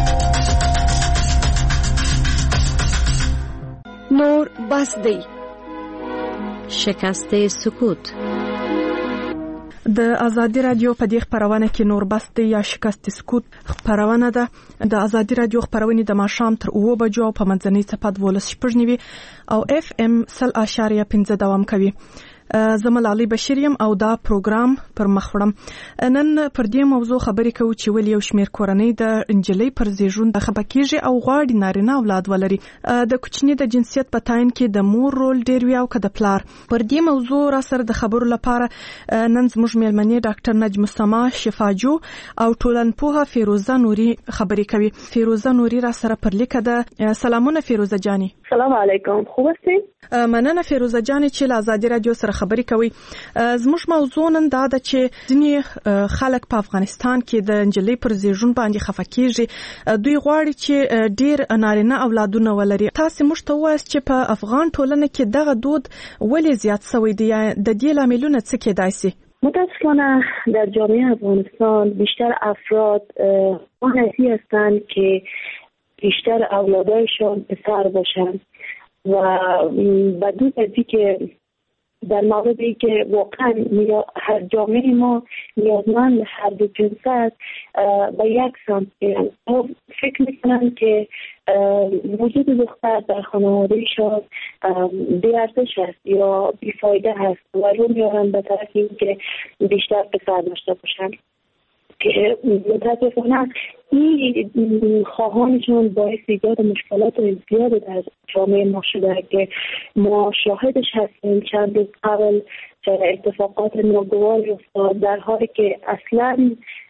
نور بس دی. شکست سکوت. د ازادي رادیو په دې خبرونه کې نور بست یا شکست سکوت خبرونه ده. د ازادي رادیو خبرونه د ماښام تر اوه بجو په منځنۍ صفحه ولس شپږنیوي او اف ام سل اشاریه پنځه دوام کوي. زمل علي بشریم او دا پروګرام پر مخوړم. نن پر دې موضوع خبرې کوو چې ولې یو شمېر کورنۍ د انجلۍ پر زیږون د خبرکیږي او غواړي نارینه اولاد ولري. د کوچني د جنسیت په تعین کې د مور رول ډیر وی او که د پلار. پر دې موضوع را سره د خبرو لپاره نن زموږ میلمنې ډاکټر نجم السما شفاجو او ټولنپوهه فیروزه نوري خبرې کوي. فیروزه نوري را سره پر لیکه ده. سلامونه فیروزه جانی. سلام علیکم، خوب استئ؟ مننه فیروزه جانی چې له ازادي رادیو سره خبرې کوي. زموږ موضوع نن دا ده چې ځینې خلک په افغانستان کې د انجلۍ پر زیږون باندې خفه کیږي. دوی غواړي چې ډیر نارینه اولادونه ولري. تاسو موږ ته وایاست چې په افغان ټولنه کې دغه دود ولې زیات شوی دی؟ د دې لاملونه څه کېدای شي؟ متاسفانه در جامعه افغانستان بیشتر افراد آنسی هستند که بیشتر اولادایشان پسر باشند و بدون ازی که در موردی که واقعا هر جامعه ما نیازمند هر دو جنس است به یک سمت فکر میکنن که وجود دختر در خانوادهشان بی‌ارزش است یا بیفایده است و رو میارن به طرف این که بیشتر پسر داشته باشن که متاسفانه این خواهانشون باعث ایجاد مشکلات زیاد در جامعه ما شده که ما شاهدش هستیم. چند روز قبل اتفاقات ناگواری افتاد در حالی که اصلا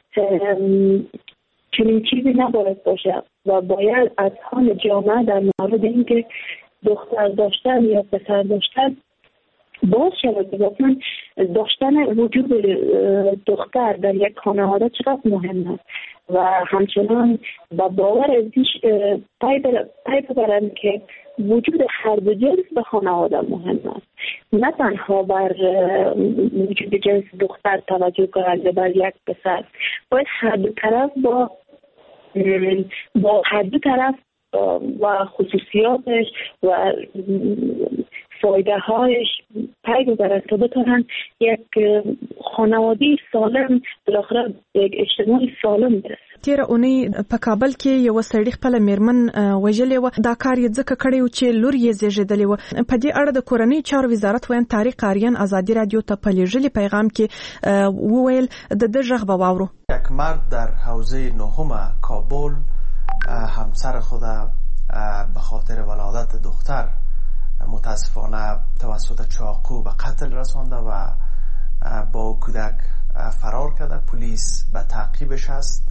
چنین چیزی نباید باشه و باید از حال جامعه در مورد اینکه دختر داشتن یا پسر داشتن باز شود. واقعا داشتن وجود دختر در یک خانواده چقدر مهم است و همچنان با باور ازش پی ببرند که وجود هر دو جنس به خانواده مهم است، نه تنها بر وجود جنس دختر توجه کنند بر یک پسر. باید هر دو طرف با با هر دو طرف و خصوصیاتش و فایده هایش پی ببرند تا بتونن یک خانواده سالم بالاخره یک اجتماع سالم برسه. تیر اونۍ په کابل کې یو سړی خپل میرمن وژلې و. دا کار یې ځکه کړی و چې لور یې زیږیدلې و. په دې اړه د کورنۍ چارو وزارت ویان طارق آریان ازادي رادیو ته په لیږلي پیغام کې وویل د ده غږ به واورو. یک مرد در حوزه نهم کابل همسر خود به خاطر ولادت دختر متاسفانه توسط چاقو به قتل رسانده و با کودک فرار کرده. پلیس به تعقیبش است.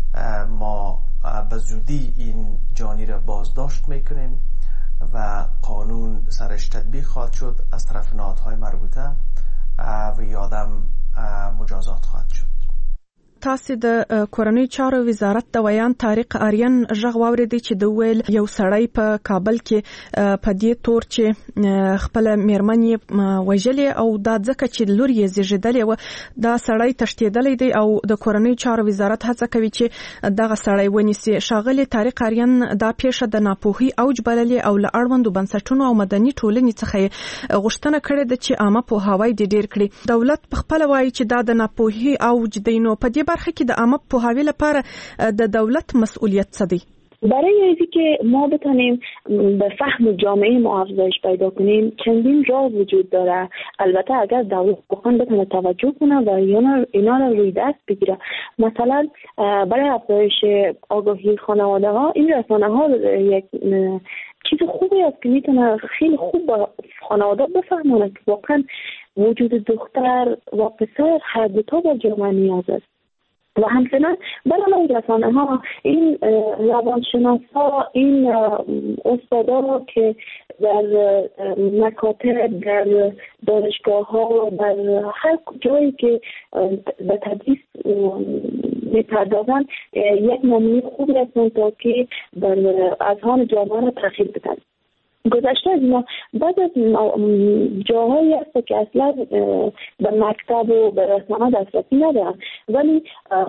ما به زودی این جانی را بازداشت میکنیم و قانون سرش تطبیق خواهد شد از طرف نهادهای مربوطه و یادم مجازات خواهد شد. تاسو د کورنۍ چارو وزارت د ویان طارق آریان غږ واورېدی چې د ویل یو سړی په کابل کې په دې تور چې خپل میرمن یې وژلې او دا ځکه چې لور یې زیږیدلې و. دا سړی تښتېدلی دی او د کورنۍ چارو وزارت هڅه کوي چې دغه سړی ونیسي. ښاغلی طارق آریان دا پیښه د ناپوهۍ اوج بللې او له اړوندو بنسټونو او مدني ټولنې څخه غوښتنه کړې ده چې عامه پوهاوی دې ډېر کړي. دولت پخپله وایي چې دا د ناپوهۍ اوج دی. نو په دې برخه کې د عامه پوهاوی لپاره د دولت مسئولیت څه دی؟ برای اینکه ما بتونیم به فهم جامعه ما افزایش پیدا کنیم چندین راه وجود داره. البته اگر دولت بخواد بتونه توجه کنه و اینا رو روی دست بگیره. مثلا برای افزایش آگاهی خانواده ها این رسانه ها یک چیز خوبی است که میتونه خیلی خوب با خانواده بفهمونه که واقعا وجود دختر و پسر هر دو تا با جامعه نیاز است. و همچنان برای رسانه ها این روانشناس ها این استادا که در مکاتب در دانشگاه ها در هر جایی که به تدریس میپردازن یک نمونه خوب هستند تا که در اذهان جامعه را تغییر بدن. گذشته از ما بعد از جاهایی هست که اصلا به مکتب و به رسانه دسترسی ندارن ولی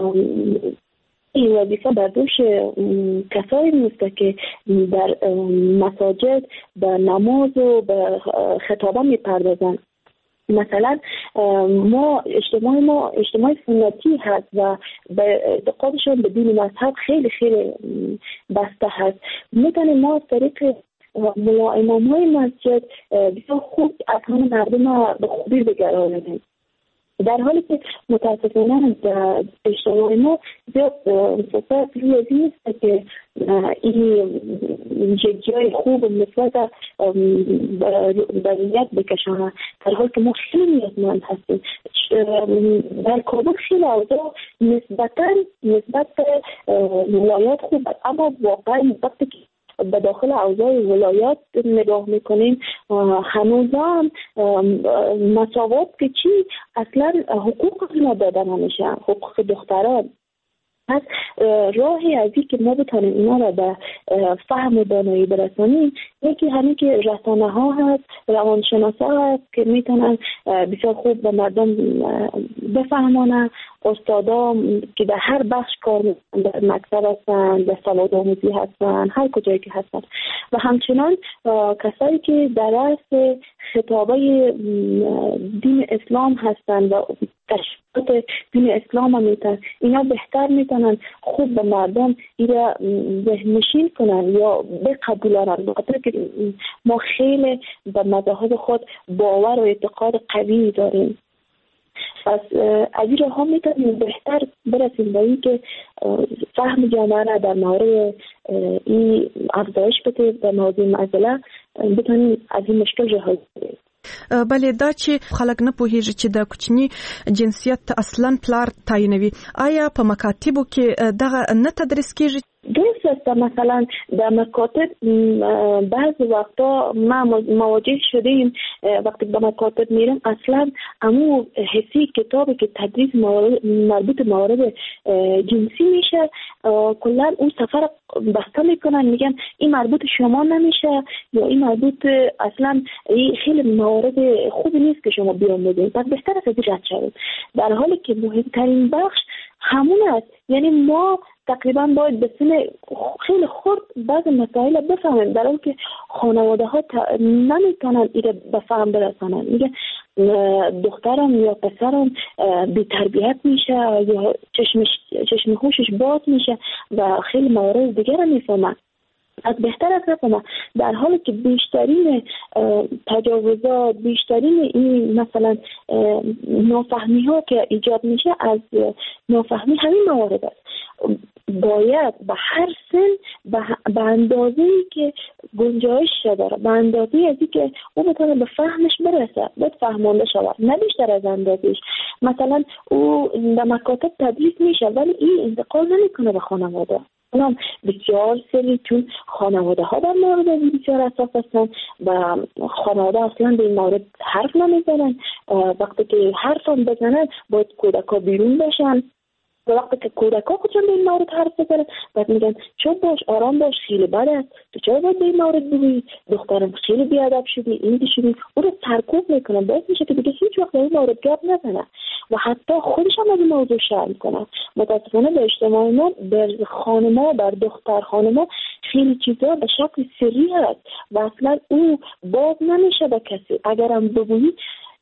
این وظیفه بر دوش کسایی میسته که در مساجد به نماز و به خطابه میپردازن مثلا ما اجتماع ما اجتماع سنتی هست و به اعتقادشون به دین مذهب خیلی خیلی بسته هست. میتونیم ما از طریق ملا امام‌های مسجد بسیار خوب اذهان مردم به خوبی بگرانیم، در حالی که متاسفانه اجتماع ما زیاد فوکس روی این است که این جای خوب نسبت بریت بکشانه، در حالی که ما خیلی نیازمند هستیم. در کابل خیلی اوضاع نسبتا نسبت به ولایات خوب، اما واقعا وقتی که به داخل اوضاع ولایات نگاه میکنیم هنوزم مساوات که چی اصلا حقوق ما داده نمیشه، حقوق دختران. پس راهی از این که ما بتانیم اینا را به فهم و دانایی برسانیم، یکی همین که رسانه ها هست، روانشناسا هست که میتونن بسیار خوب به مردم بفهمانن، استادا که در هر بخش کار میکنن، در مکتب هستن، در سواد آموزی هستن، هر کجایی که هستن، و همچنان کسایی که در درس خطابه دین اسلام هستن و تشریفات دین اسلام هم میتن، اینا بهتر میتونن خوب به مردم ایره ذهنشین کنن یا بقبولانن، بخاطر که ما خیلی به مذاهب خود باور و اعتقاد قوی داریم. پس از این راه ها میتونیم بهتر برسیم به این که فهم جامعه را در مورد این افزایش بده، در مورد معضله بتونیم از این مشکل رهایی کنیم. بله، دا چې خلک نه پوهیږي چې د کوچني جنسیت اصلا پلار تعینوي، آیا په مکاتبو کې دغه نه تدریس کیږي؟ درست است. مثلا در مکاتب بعضی وقتا ما مواجه شدیم وقتی به مکاتب میرم، اصلا امو حسی کتابی که تدریس مربوط موارد جنسی میشه کلا اون سفر بسته میکنن، میگن این مربوط شما نمیشه یا این مربوط اصلا این خیلی موارد خوبی نیست که شما بیاموزید، پس بهتر است از رد شوید، در حالی که مهمترین بخش همون است. یعنی ما تقریبا باید به سن خیلی خرد بعض مسائل بفهمیم، در حالی که خانواده ها نمیتونن ایره بفهم برسانن، میگه دخترم یا پسرم بی تربیت میشه یا چشم چشم هوشش باز میشه و خیلی موارد دیگر رو میفهمن. از بهتر از بفهمن، در حالی که بیشترین تجاوزات، بیشترین این مثلا نافهمی ها که ایجاد میشه از نافهمی همین موارد است. باید به هر سن به اندازه‌ای که گنجایش داره، به اندازه‌ای ازی که او بتونه به فهمش برسه، باید فهمانده شود، نه بیشتر از اندازه‌اش. مثلا او در مکاتب تدریس میشه ولی این انتقال نمیکنه به خانواده، اونم بسیار سری، چون خانواده ها در مورد بسیار اساس هستن و خانواده اصلا به این مورد حرف نمیزنن. وقتی که حرف هم بزنن باید کودکا بیرون بشن، و وقتی که کودکا خودشون به این مورد حرف بزنن باید میگن چون باش، آرام باش، خیلی بد است، تو چرا باید به این مورد بگویی، دخترم خیلی بیادب شدی، این دی شدی، او رو سرکوب میکنن، باید میشه که دیگه هیچ وقت به این مورد گپ نزنن و حتی خودش هم از این موضوع شرم میکنن. متاسفانه به اجتماع ما در خانما، در دختر خانما خیلی چیزا به شکل سری هست و اصلا او باز نمیشه به کسی، اگرم بگویی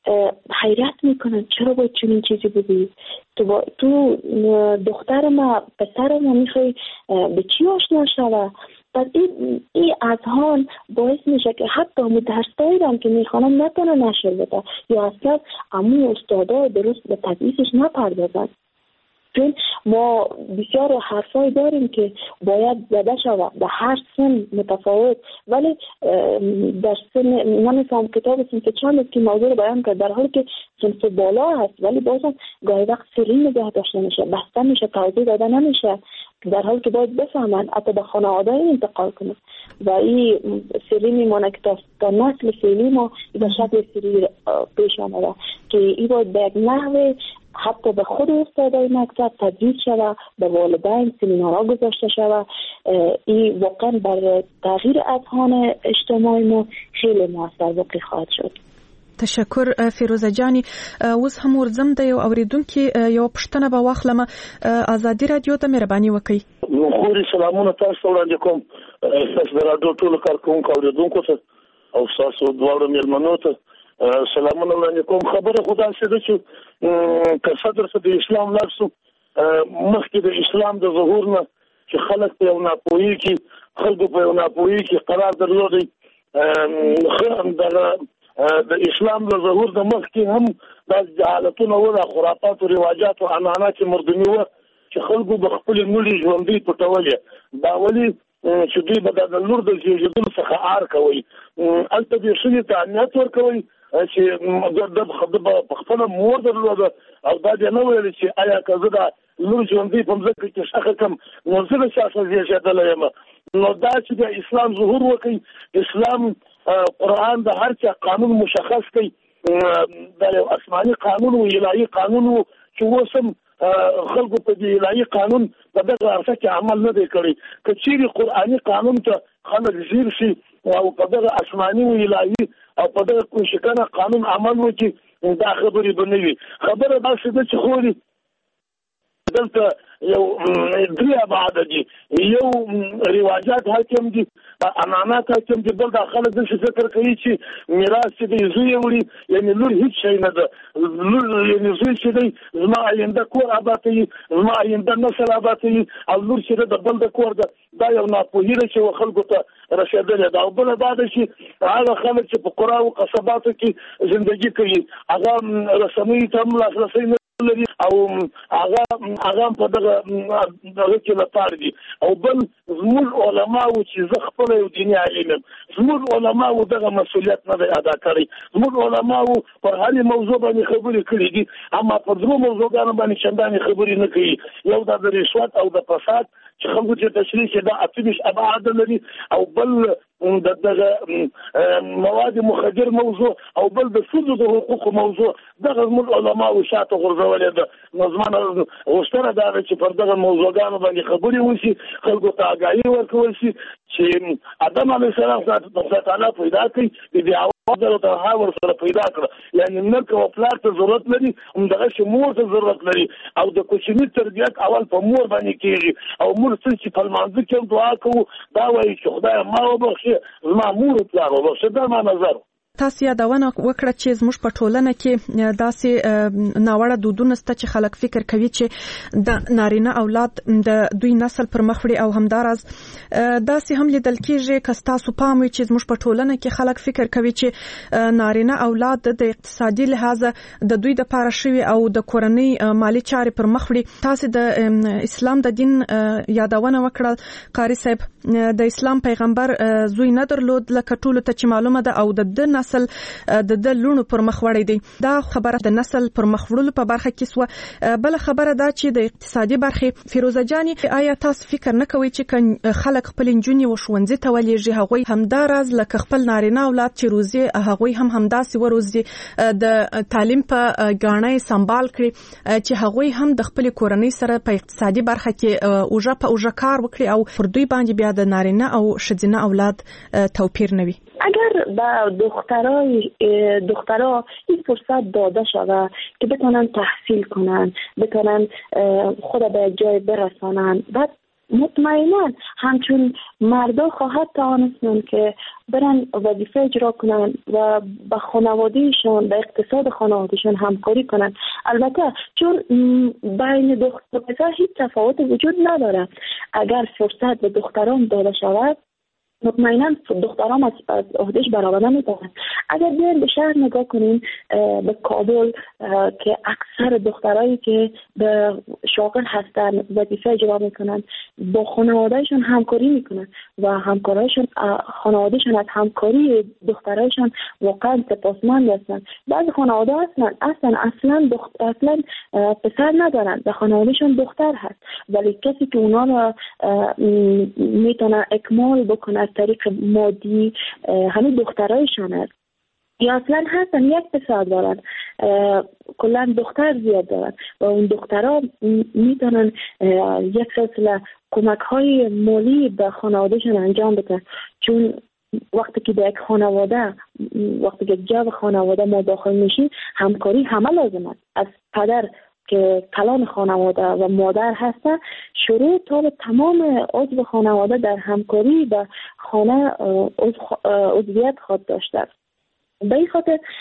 حیرت میکنن چرا باید چنین چیزی بگویی، تو, با... تو دختر ما پسر ما میخوای به چی آشنا شوه. پس این این اذهان باعث میشه که حتی امو درستایی هم که میخوانم نتونه نشر بده یا اصلا امو استادا درست به تدریسش نپردازن، چون ما بسیار حرفای داریم که باید زده شود به هر سن متفاوت، ولی در سن نمیفهم کتاب سنف چند که موضوع رو بیان کرد، در حالی که سنف بالا هست ولی بازم گاهی وقت سری نگه داشته میشه، بسته میشه، توضیح داده نمیشه، در حالی که باید بفهمن حتی به خانواده انتقال کنه و این سری میمونه که تا نسل فعلی ما به شکل سری پیش آمده که این باید به یک نحوه حتی به خود استادای مکتب تدریس شود، به والدین سمینارها گذاشته شود. این واقعا بر تغییر اذهان اجتماعی ما خیلی موثر واقع خواهد شد. تشکر فیروزه جانی. اوس هم ورځم د یو اوریدونکو یو پښتنه به واخلم. ازادي رادیو ته مهرباني وکړئ. نو خوري سلامونه تاسو وړاندې کوم، تاسو د رادیو ټول کارکونکو اوریدونکو ته او تاسو دواړو مېلمنو ته سلامونه وړاندې کوم. خبره خدا سره چې که صدر څه د اسلام لارسو مخکې د اسلام د ظهور نه چې خلک په یو ناپوهي کې خلکو په یو ناپوهي کې قرار درلودی، د اسلام د ظهور د مخکې هم د جهالتونه و، د خرافات او رواجات او عنعنات مردمي و چې خلکو به خپل مړي ژوندۍ پټولې. دا ولې چې دوی به د لور د زیږیدلو څخه عار کوي، هلته دې ښځې ته اهمیت ورکوي چې د خپله مور درلوده او دا دې نه ویل چې آیا که زه د لور ژوندۍ په مځکه کې ښخه کړم نو زه د چا څخه زیږېدلی یم. نو دا چې د اسلام ظهور وکړي، اسلام قرآن د هر چا قانون مشخص کوي، دا یو آسماني قانون و، الهي قانون و چې اوس هم خلکو په دې الهي قانون په دغه عرصه کې عمل نه دی کړی. که چیرې قرآني قانون ته خلک ځیر شي او په دغه آسماني و الهي او په دغه کوشکنه قانون عمل وکړي دا خبرې به نه وي. خبره داسې ده چې خوري دلته یو درې ابعاد دي، یو رواجات حاکم دي، عنعنات حاکم دي، بل دا خلک داسې فکر کوي چې میراث چې دی زوی یې وړي، یعنې لور هېڅ شی نه ده. لور یعنې زوی چې دی زما آینده کور آباد کوي، زما آینده نسل آباد کوي، او لور چې ده د بل د کور ده. دا یو ناپوهي ده چې خلکو ته رسېدلې ده. او بله دا ده چې هغه خلک چې په قرا او قصباتو کې زندګي کوي هغه رسنیو ته هم لاسرسی نه لري او هغه هغه په دغه دغه کې لپاره دي. او بل زموږ علماو چې زه خپل یو دیني عالم یم، زموږ علماو دغه مسؤلیت نه دی ادا کړی. زموږ علماو پر هرې موضوع باندې خبرې کړي دي، اما پر درو موضوعګانو باندې چندانې خبرې نه کوي. یو دا د رشوت او د فساد چې خلکو چې تشریح چې دا اته ویشت ابعاد لري، او بل د دغه مواد مخدر موضوع، او بل د ښځو د حقوقو موضوع. دغه زموږ علماو شاته غورځولې ده. نو زما غوښتنه دا ده چې پر دغه موضوعګانو باندې خبرې وشي، خلکو ته آګاهي ورکول شي چې آدم علیه السلام خدای تعالی پیدا کړي، د دې اواز ورته ور سره پیدا کړه. یعنې نرک او پلار ته ضرورت لري، همدغسې مور ته ضرورت لري. او د کوچني تربیت اول په مور باندې کېږي. او مور څه چې په لمانځه کې دعا کوو دا وایي چې خدای ما وبخښي، زما مور او پلار وبخښي. دا ما نظر. تاسو یادونه وکړه چې زموږ په ټولنه کې داسې ناوړه دودونه شته چې خلک فکر کوي چې د نارینه اولاد د دوی نسل پر مخ وړي، او همداراز داسې هم لیدل کېږي که تاسو پام وي چې زموږ په ټولنه کې خلک فکر کوي چې نارینه اولاد د اقتصادي لحاظ د دوی د پاره شوي او د کورنۍ مالی چارې پر مخ وړي. تاسو د اسلام د دین یادونه وکړه قاری صاحب، د اسلام پیغمبر زوی نه درلود لکه ټولو ته چې معلومه ده، او د د نسل د د لونو پر مخ وړي دي. دا خبره د نسل پر مخ وړلو په برخه کې سو. بل خبره دا چې د اقتصادي برخه فیروزه جانی، آیا تاسو فکر نه کوئ چې خلک خپل انجونی و ښوونځي ته ولېږي، هغوی همداراز لکه خپل نارینه اولاد چې روزي هغوی هم همداسې وروزي د تعلیم په غاڼه سمبال کړي چې هغوی هم د خپل کورنۍ سره په اقتصادي برخه کې اوجه په اوجه کار وکړي او پر دوی باندې بیا د نارینه او ښځینه اولاد توپیر نه وي؟ اگر به دخترای دخترها این فرصت داده شود که بتونن تحصیل کنن، بتونن خود به جای برسانن، بعد مطمئنا همچون مردا خواهد توانستند که برن وظیفه اجرا کنن و با خانوادهشون، با اقتصاد خانوادهشون همکاری کنن. البته چون بین دختر و پسر هیچ تفاوت وجود نداره، اگر فرصت به دختران داده شود مطمئنا دختران از از عهدهش برآورده می‌کنند. اگر بیایم به شهر نگاه کنیم، به کابل که اکثر دخترایی که به شاغل هستن وظیفه اجرا میکنن، با خانوادهشون همکاری میکنن و همکارایشون خانوادهشون از همکاری دخترایشون واقعا سپاسمند هستن. بعضی خانواده هستن اصلا اصلا دخت... اصلا پسر ندارن و خانوادهشون دختر هست، ولی کسی که اونا رو میتونه اکمال بکنه از طریق مادی همین دخترایشان هست، یا اصلا هستن یک پسر دارن کلا دختر زیاد دارن و اون دخترها میتونن یک سلسله کمک های مالی به خانوادهشون انجام بدن. چون وقتی که به یک خانواده وقتی که جو خانواده ما داخل میشیم، همکاری همه لازم است، از پدر که کلان خانواده و مادر هستن شروع تا به تمام عضو خانواده در همکاری به خانه عضویت خود داشته. به این خاطر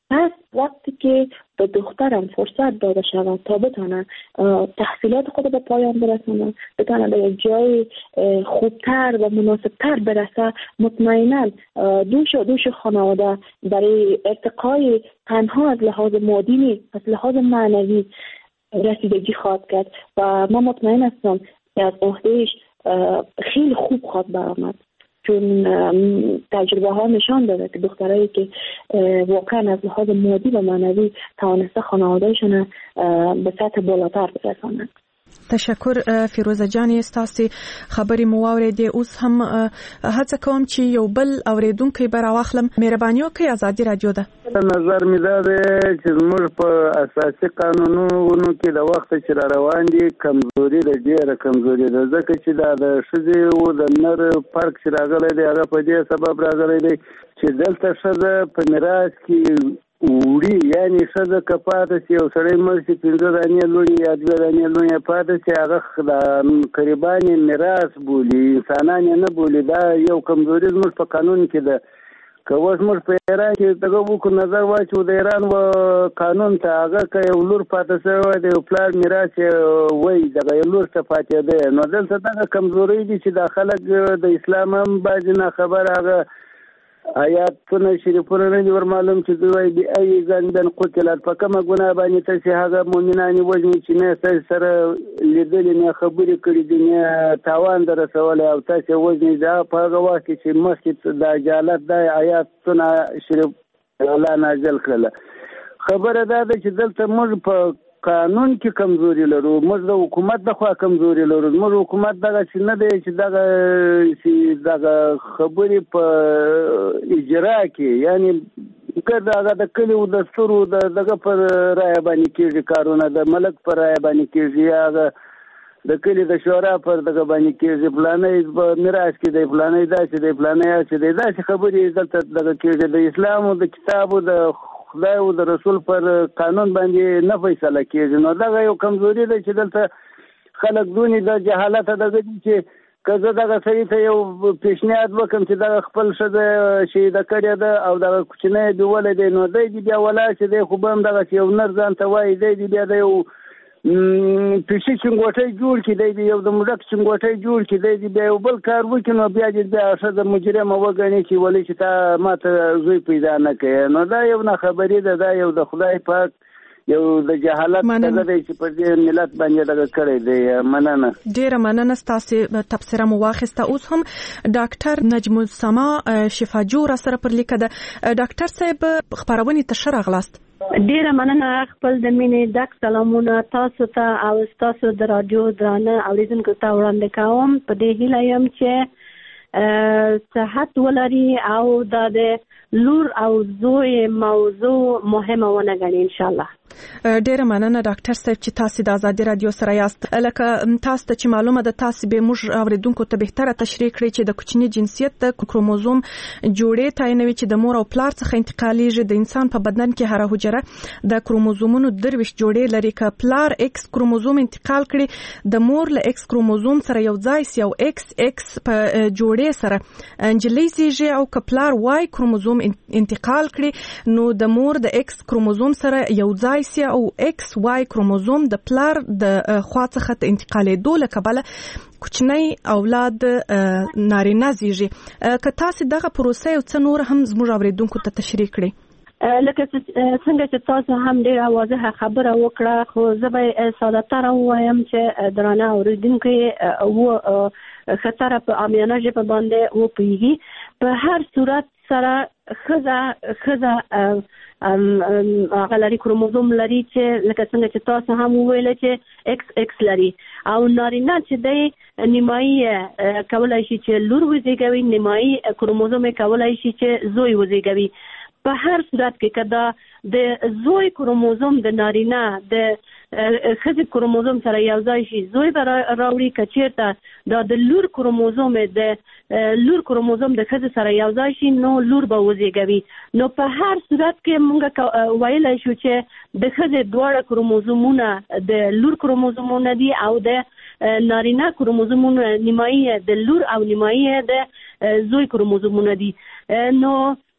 پس وقتی که به دخترم فرصت داده شود تا بتونه تحصیلات خود به پایان برسونه، بتونه به یک جای خوبتر و مناسبتر برسه، مطمئنا دوش و دوش خانواده برای ارتقای تنها از لحاظ مادی نیست، از لحاظ معنوی رسیدگی خواهد کرد و ما مطمئن هستم که از عهدهش خیلی خوب خواهد برآمد، چون تجربه ها نشان داده که دخترایی که واقعا از لحاظ مادی و معنوی توانسته خانوادهشون به سطح بالاتر برسانند. تشکر فیروزه جانې ستاسو خبرې مو واورېدې. اوس هم هڅه کوم چې یو بل اوریدونکي به راواخلم. مهرباني وکړئ، ازادي رادیو ده. نظر مې دا دی چې موږ په اساسي قانونونو کې د وخت چې را روان دي کمزوري ده، ډېره کمزوري ده، ځکه چې دا د ښځې او د نر فرق چې راغلی دی هغه په دې سبب راغلی دی چې دلته ښځه په میراث کې وړي، یعنی ښځه که پاته شي یو سړی مړ شي پنځه دانې لوڼې یا دوه دانې لوڼې پاته شي هغه د قریبان یې میراث بولي، انسانان یې نه بولي. دا یو کمزوري زموږ په قانون کې ده. که اوس موږ په ایران کې دغه وکړو نظر واچو د ایران و قانون ته هغه که یو لور پاته شوی وای د یو پلار میراث یې وایي دغه یو لور ته پاتېده، نو دلته دغه کمزوري دي چې دا خلک د اسلام هم بعضې ناخبره هغه آیاتونه شریفونه نه دي ورمعلوم چې دوی وایي بأي ذنب قتلت، په کومه ګناه باندې تاسې هغه مؤمنان وژني چې نه ستاسې سره لیدلي نه خبرې کړي دي نه تاوان در رسولی او تاسې وژني. دا په هغه وخت کې چې مخکې د جهالت دا آیاتونه شریف الله نازل کړله. خبره دا ده چې دلته موږ په قانون کې کمزوري لرو، موږ د حکومت د خوا کمزوري لرو. موږ حکومت دغه چې نه دی چې دغه چې دغه خبرې په اجرا کې، یعنی که دغه د کلیو د سترو دغه پر رایه باندې کېږي کارونه، د ملک پر رایه باندې کېږي یا د کلي د شورا پر دغه باندې کېږي، فلانی په میراث کې دی، فلانی داسې دی، فلانی هسې دی، داسې خبرې دلته دغه کېږي. د اسلام او د کتاب او د خدای او د رسول پر قانون باندې نه فیصله کېږي. نو دغه یو کمزوري ده چې دلته خلک دونې د جهالت دغه دي چې که زه دغه سړي ته یو پیشنهاد وکړم چې دغه خپل ښځه شهیده کړې ده او دغه کوچنی یې بیولی دی، نو دی دې بیا ولاړ چې دی خو به هم دغسې یو نر ځان ته وایي، دی دې بیا د یو پیشي چنګوټی جوړ کړي، دی دې یو د موږک چنګوټی جوړ کړي، دی دې بیا یو بل کار وکړي، نو بیا دې بیا ښځه مجرمه وګڼي چې ولې چې تا ما ته زوی پیدا نه کوې. نو دا یو ناخبري ده، دا یو د خدای پاک یو د جهالت څنګه دی چې په دې ملت باندې دغه کړی دی. مننه، ډېره مننه. ستاسې تبصره مو واخیسته. اوس هم ډاکټر نجم السما شفاجو را سره پر لیکه ده. ډاکټر صاحب خپرونې ته ښه راغلاست. ډیره مننه. خپل د مینې ډک سلامونه تاسو ته او تاسو د رادیو درانه اوریدونکو ته وړاندې کوم. په دې هیله یم چې صحت ولري او د لور او زوی موضوع مهمه ونه ګڼي ان شاء الله. ډیره مننه ډاکټر صاحب چې تاسو د ازادي رادیو سره یاست. لکه تاسو ته چې معلومه ده تاسو به موږ اوریدونکو ته بهتره تشریح کړئ چې د کوچني جنسیت د کروموزوم جوړې تعینوي چې د مور او پلار څخه انتقالیږي. د انسان په بدن کې هر حجره د کروموزومونو درویش جوړې لري. که پلار ایکس کروموزوم انتقال کړي د مور له ایکس کروموزوم سره یو ځای سي او ایکس ایکس په جوړې سره انجلۍ زیږي، او که پلار وای کروموزوم انتقال کړي نو د مور د ایکس کروموزوم سره یو ځای سي او ایکس وای کروموزوم د پلار د خوا څخه انتقالېدو له کبله کوچنی اولاد نارینه زیږي. که تاسو دغه پروسه یو څه نور هم زموږ اوریدونکو ته تشریح کړئ. لکه څنګه چې تاسو هم ډیره واضحه خبره وکړه، خو زه به ساده تر وایم چې درانه اوریدونکو او خطر په عامیانه ژبه باندې وپوهیږي. په هر صورت سره خزه خزه هغه لري کروموزوم لري چې لکه څنګه چې تاسو هم وویل چې ایکس ایکس لري، او نارینه چې دی نیمایي کولای شي چې لور وزیږوي، نیمایي کروموزوم کولای شي چې زوی وزیږوي. په هر صورت کې کدا د زوی کروموزوم د نارینه د خزه کروموزوم سره یو ځای شي زوی به راوړي، کچیرته دا د لور کروموزوم د لور کروموزوم د خزه سره یو ځای شي نو لور به وزیږوي. نو په هر صورت کې موږ ویلای شو چې د خزه دواړه کروموزومونه د لور کروموزومونه دي او د نارینه کروموزومونه نیمایي د لور او نیمایي د زوی کروموزومونه دي. نو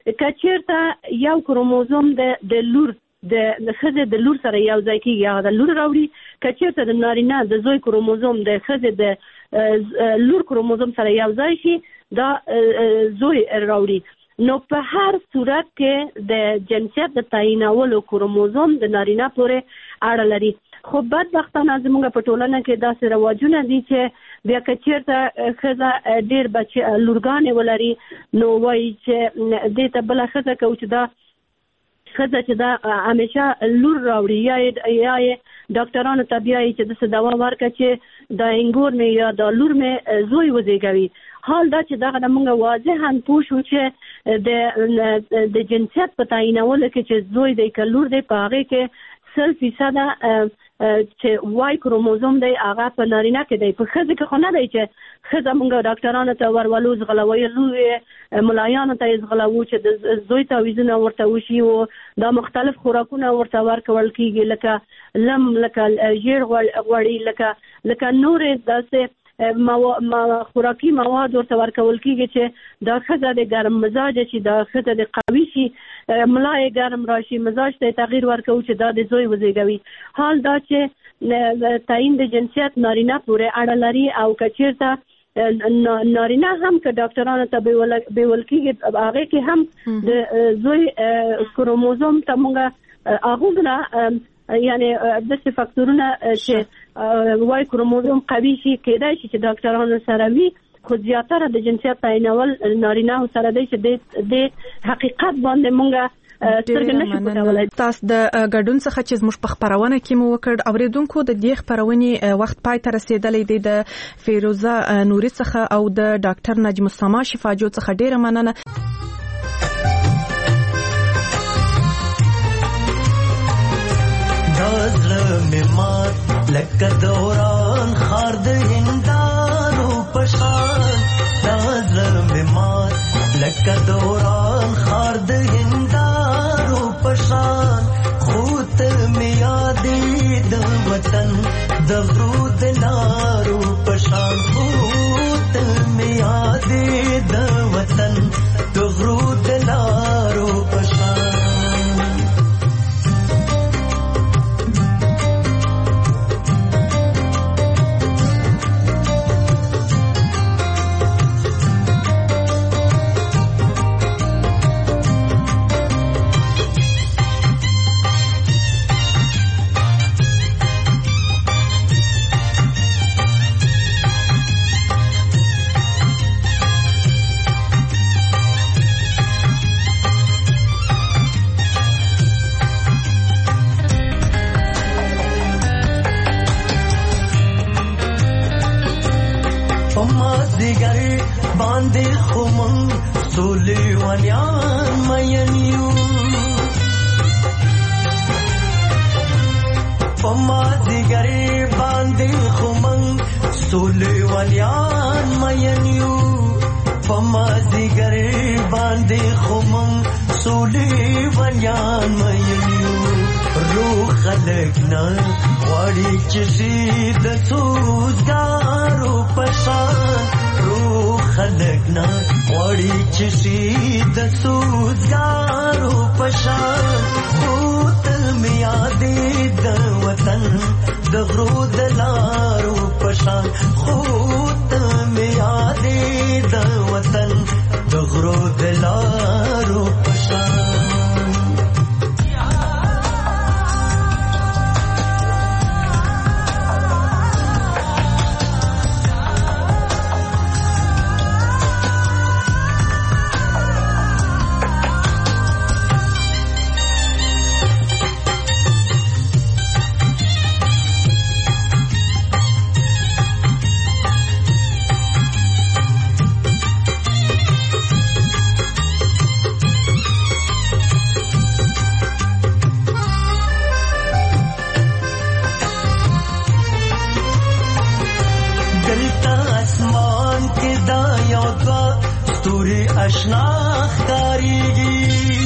کچیرته یو کروموزوم د د لور د خزه د لور سره یو ځای کیږي یا د لور راوړي کچیرته د نارینه د زوی کروموزوم د خزه د لور کروموزوم سره یو ځای شي دا زوی راوړي نو په هر صورت کې د جنسیت د تعینولو کروموزوم د نارینه پورې اړه لري خو بدبختانه زموږ په ټولنه کې داسې رواجونه دي چې بیا کچیرته خزه ډیر بچ لورګانې ولري نو وایي چې دې ته بل خزه کو چې دا خزه چې دا همیشه لور راوړي یا یا ډاکټرانو ته بیا چې د دوا ورکړي چې دا انګور مې یا دا لور مې زوی وزېږوي حال دا چې دغه موږ واضحاً پوه شو چې د د جنسیت په تعینولو کې چې زوی دی که لور دی په هغې کې سل فیصده چې وای کروموزوم دی هغه په نارینه کې دی په ښځه کې خو نه دی چې ښځه موږ ډاکټرانو ته ورولو ځغلویلو ملایانو ته یې ځغلوو چې د زوی تعویضونه ورته وشي او دا مختلف خوراکونه ورته ورکول کېږي لکه لم لکه ژیړ غوړي لکه لکه نورې داسې ما خوراکي مواد ورته ورکول کېږي چې دا ښځه د ګرم مزاج شي دا ښځه د قوي شي ملا یې ګرم راشي مزاج ته تغییر ورکوي چې دا د زوی وزېږوي حال دا چې تعیین د جنسیت نارینه پورې اړه لري او که چېرته نارینه هم که ډاکټرانو ته بیول کېږي هغې کې هم د زوی کروموزوم ته موږ هغومره یعنی داسې فاکتورونه چې وای کروموزوم قوي شي کېدای شي چې ډاکټرانو سره وي خو زیاتره د جنسیت تعینول نارینه سره دی چې د حقیقت باندې مونږ سترګې نشو پټولی. تاسو د ګډون څخه چې زموږ په خپرونه کې مو وکړ اوریدونکو د دې خپرونې وخت پای ته رسیدلی دی د فیروزه نوري څخه او د ډاکټر نجم السما شفاجو څخه ډیره مننه. مات لکه دوران خار د هندارو پشان دازله مات لکه دوران خار د هندارو پشان خوت می یادې د وطن د غرود لارو پشان خوت می یادې د وطن د غرود لارو پشان باندې خومن سولې ونیان مېنیو پما دیګری باندې خومن سولې ونیان مېنیو پما دیګری باندې خومن سولې ونیان مېنیو روح خلقنا وړي چې سي د سوزګارو پشان خلقنا وړي چې سي د سوزګارو پشان بوت می یادې د وطن د غرود لارو پشان بوت می یادې د وطن د غرود لارو پشان آشنا ښکاریږي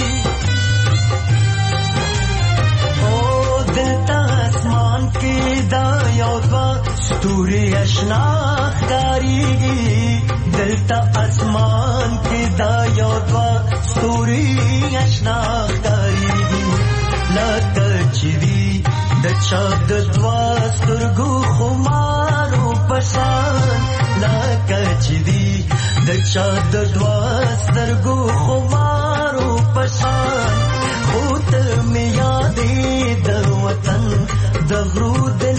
او دلته اسمان کې دا یو دوه ستوري آشنا ښکاریږي دلته اسمان کې دا یو دوا ستوري آشنا ښکارېږي لکه چې وي د چا د دوا سترګو خمارو په شان لکه چې وي د چا د دوا سترګو خمارو په شان خو ته مې یادې د وطن د غرو د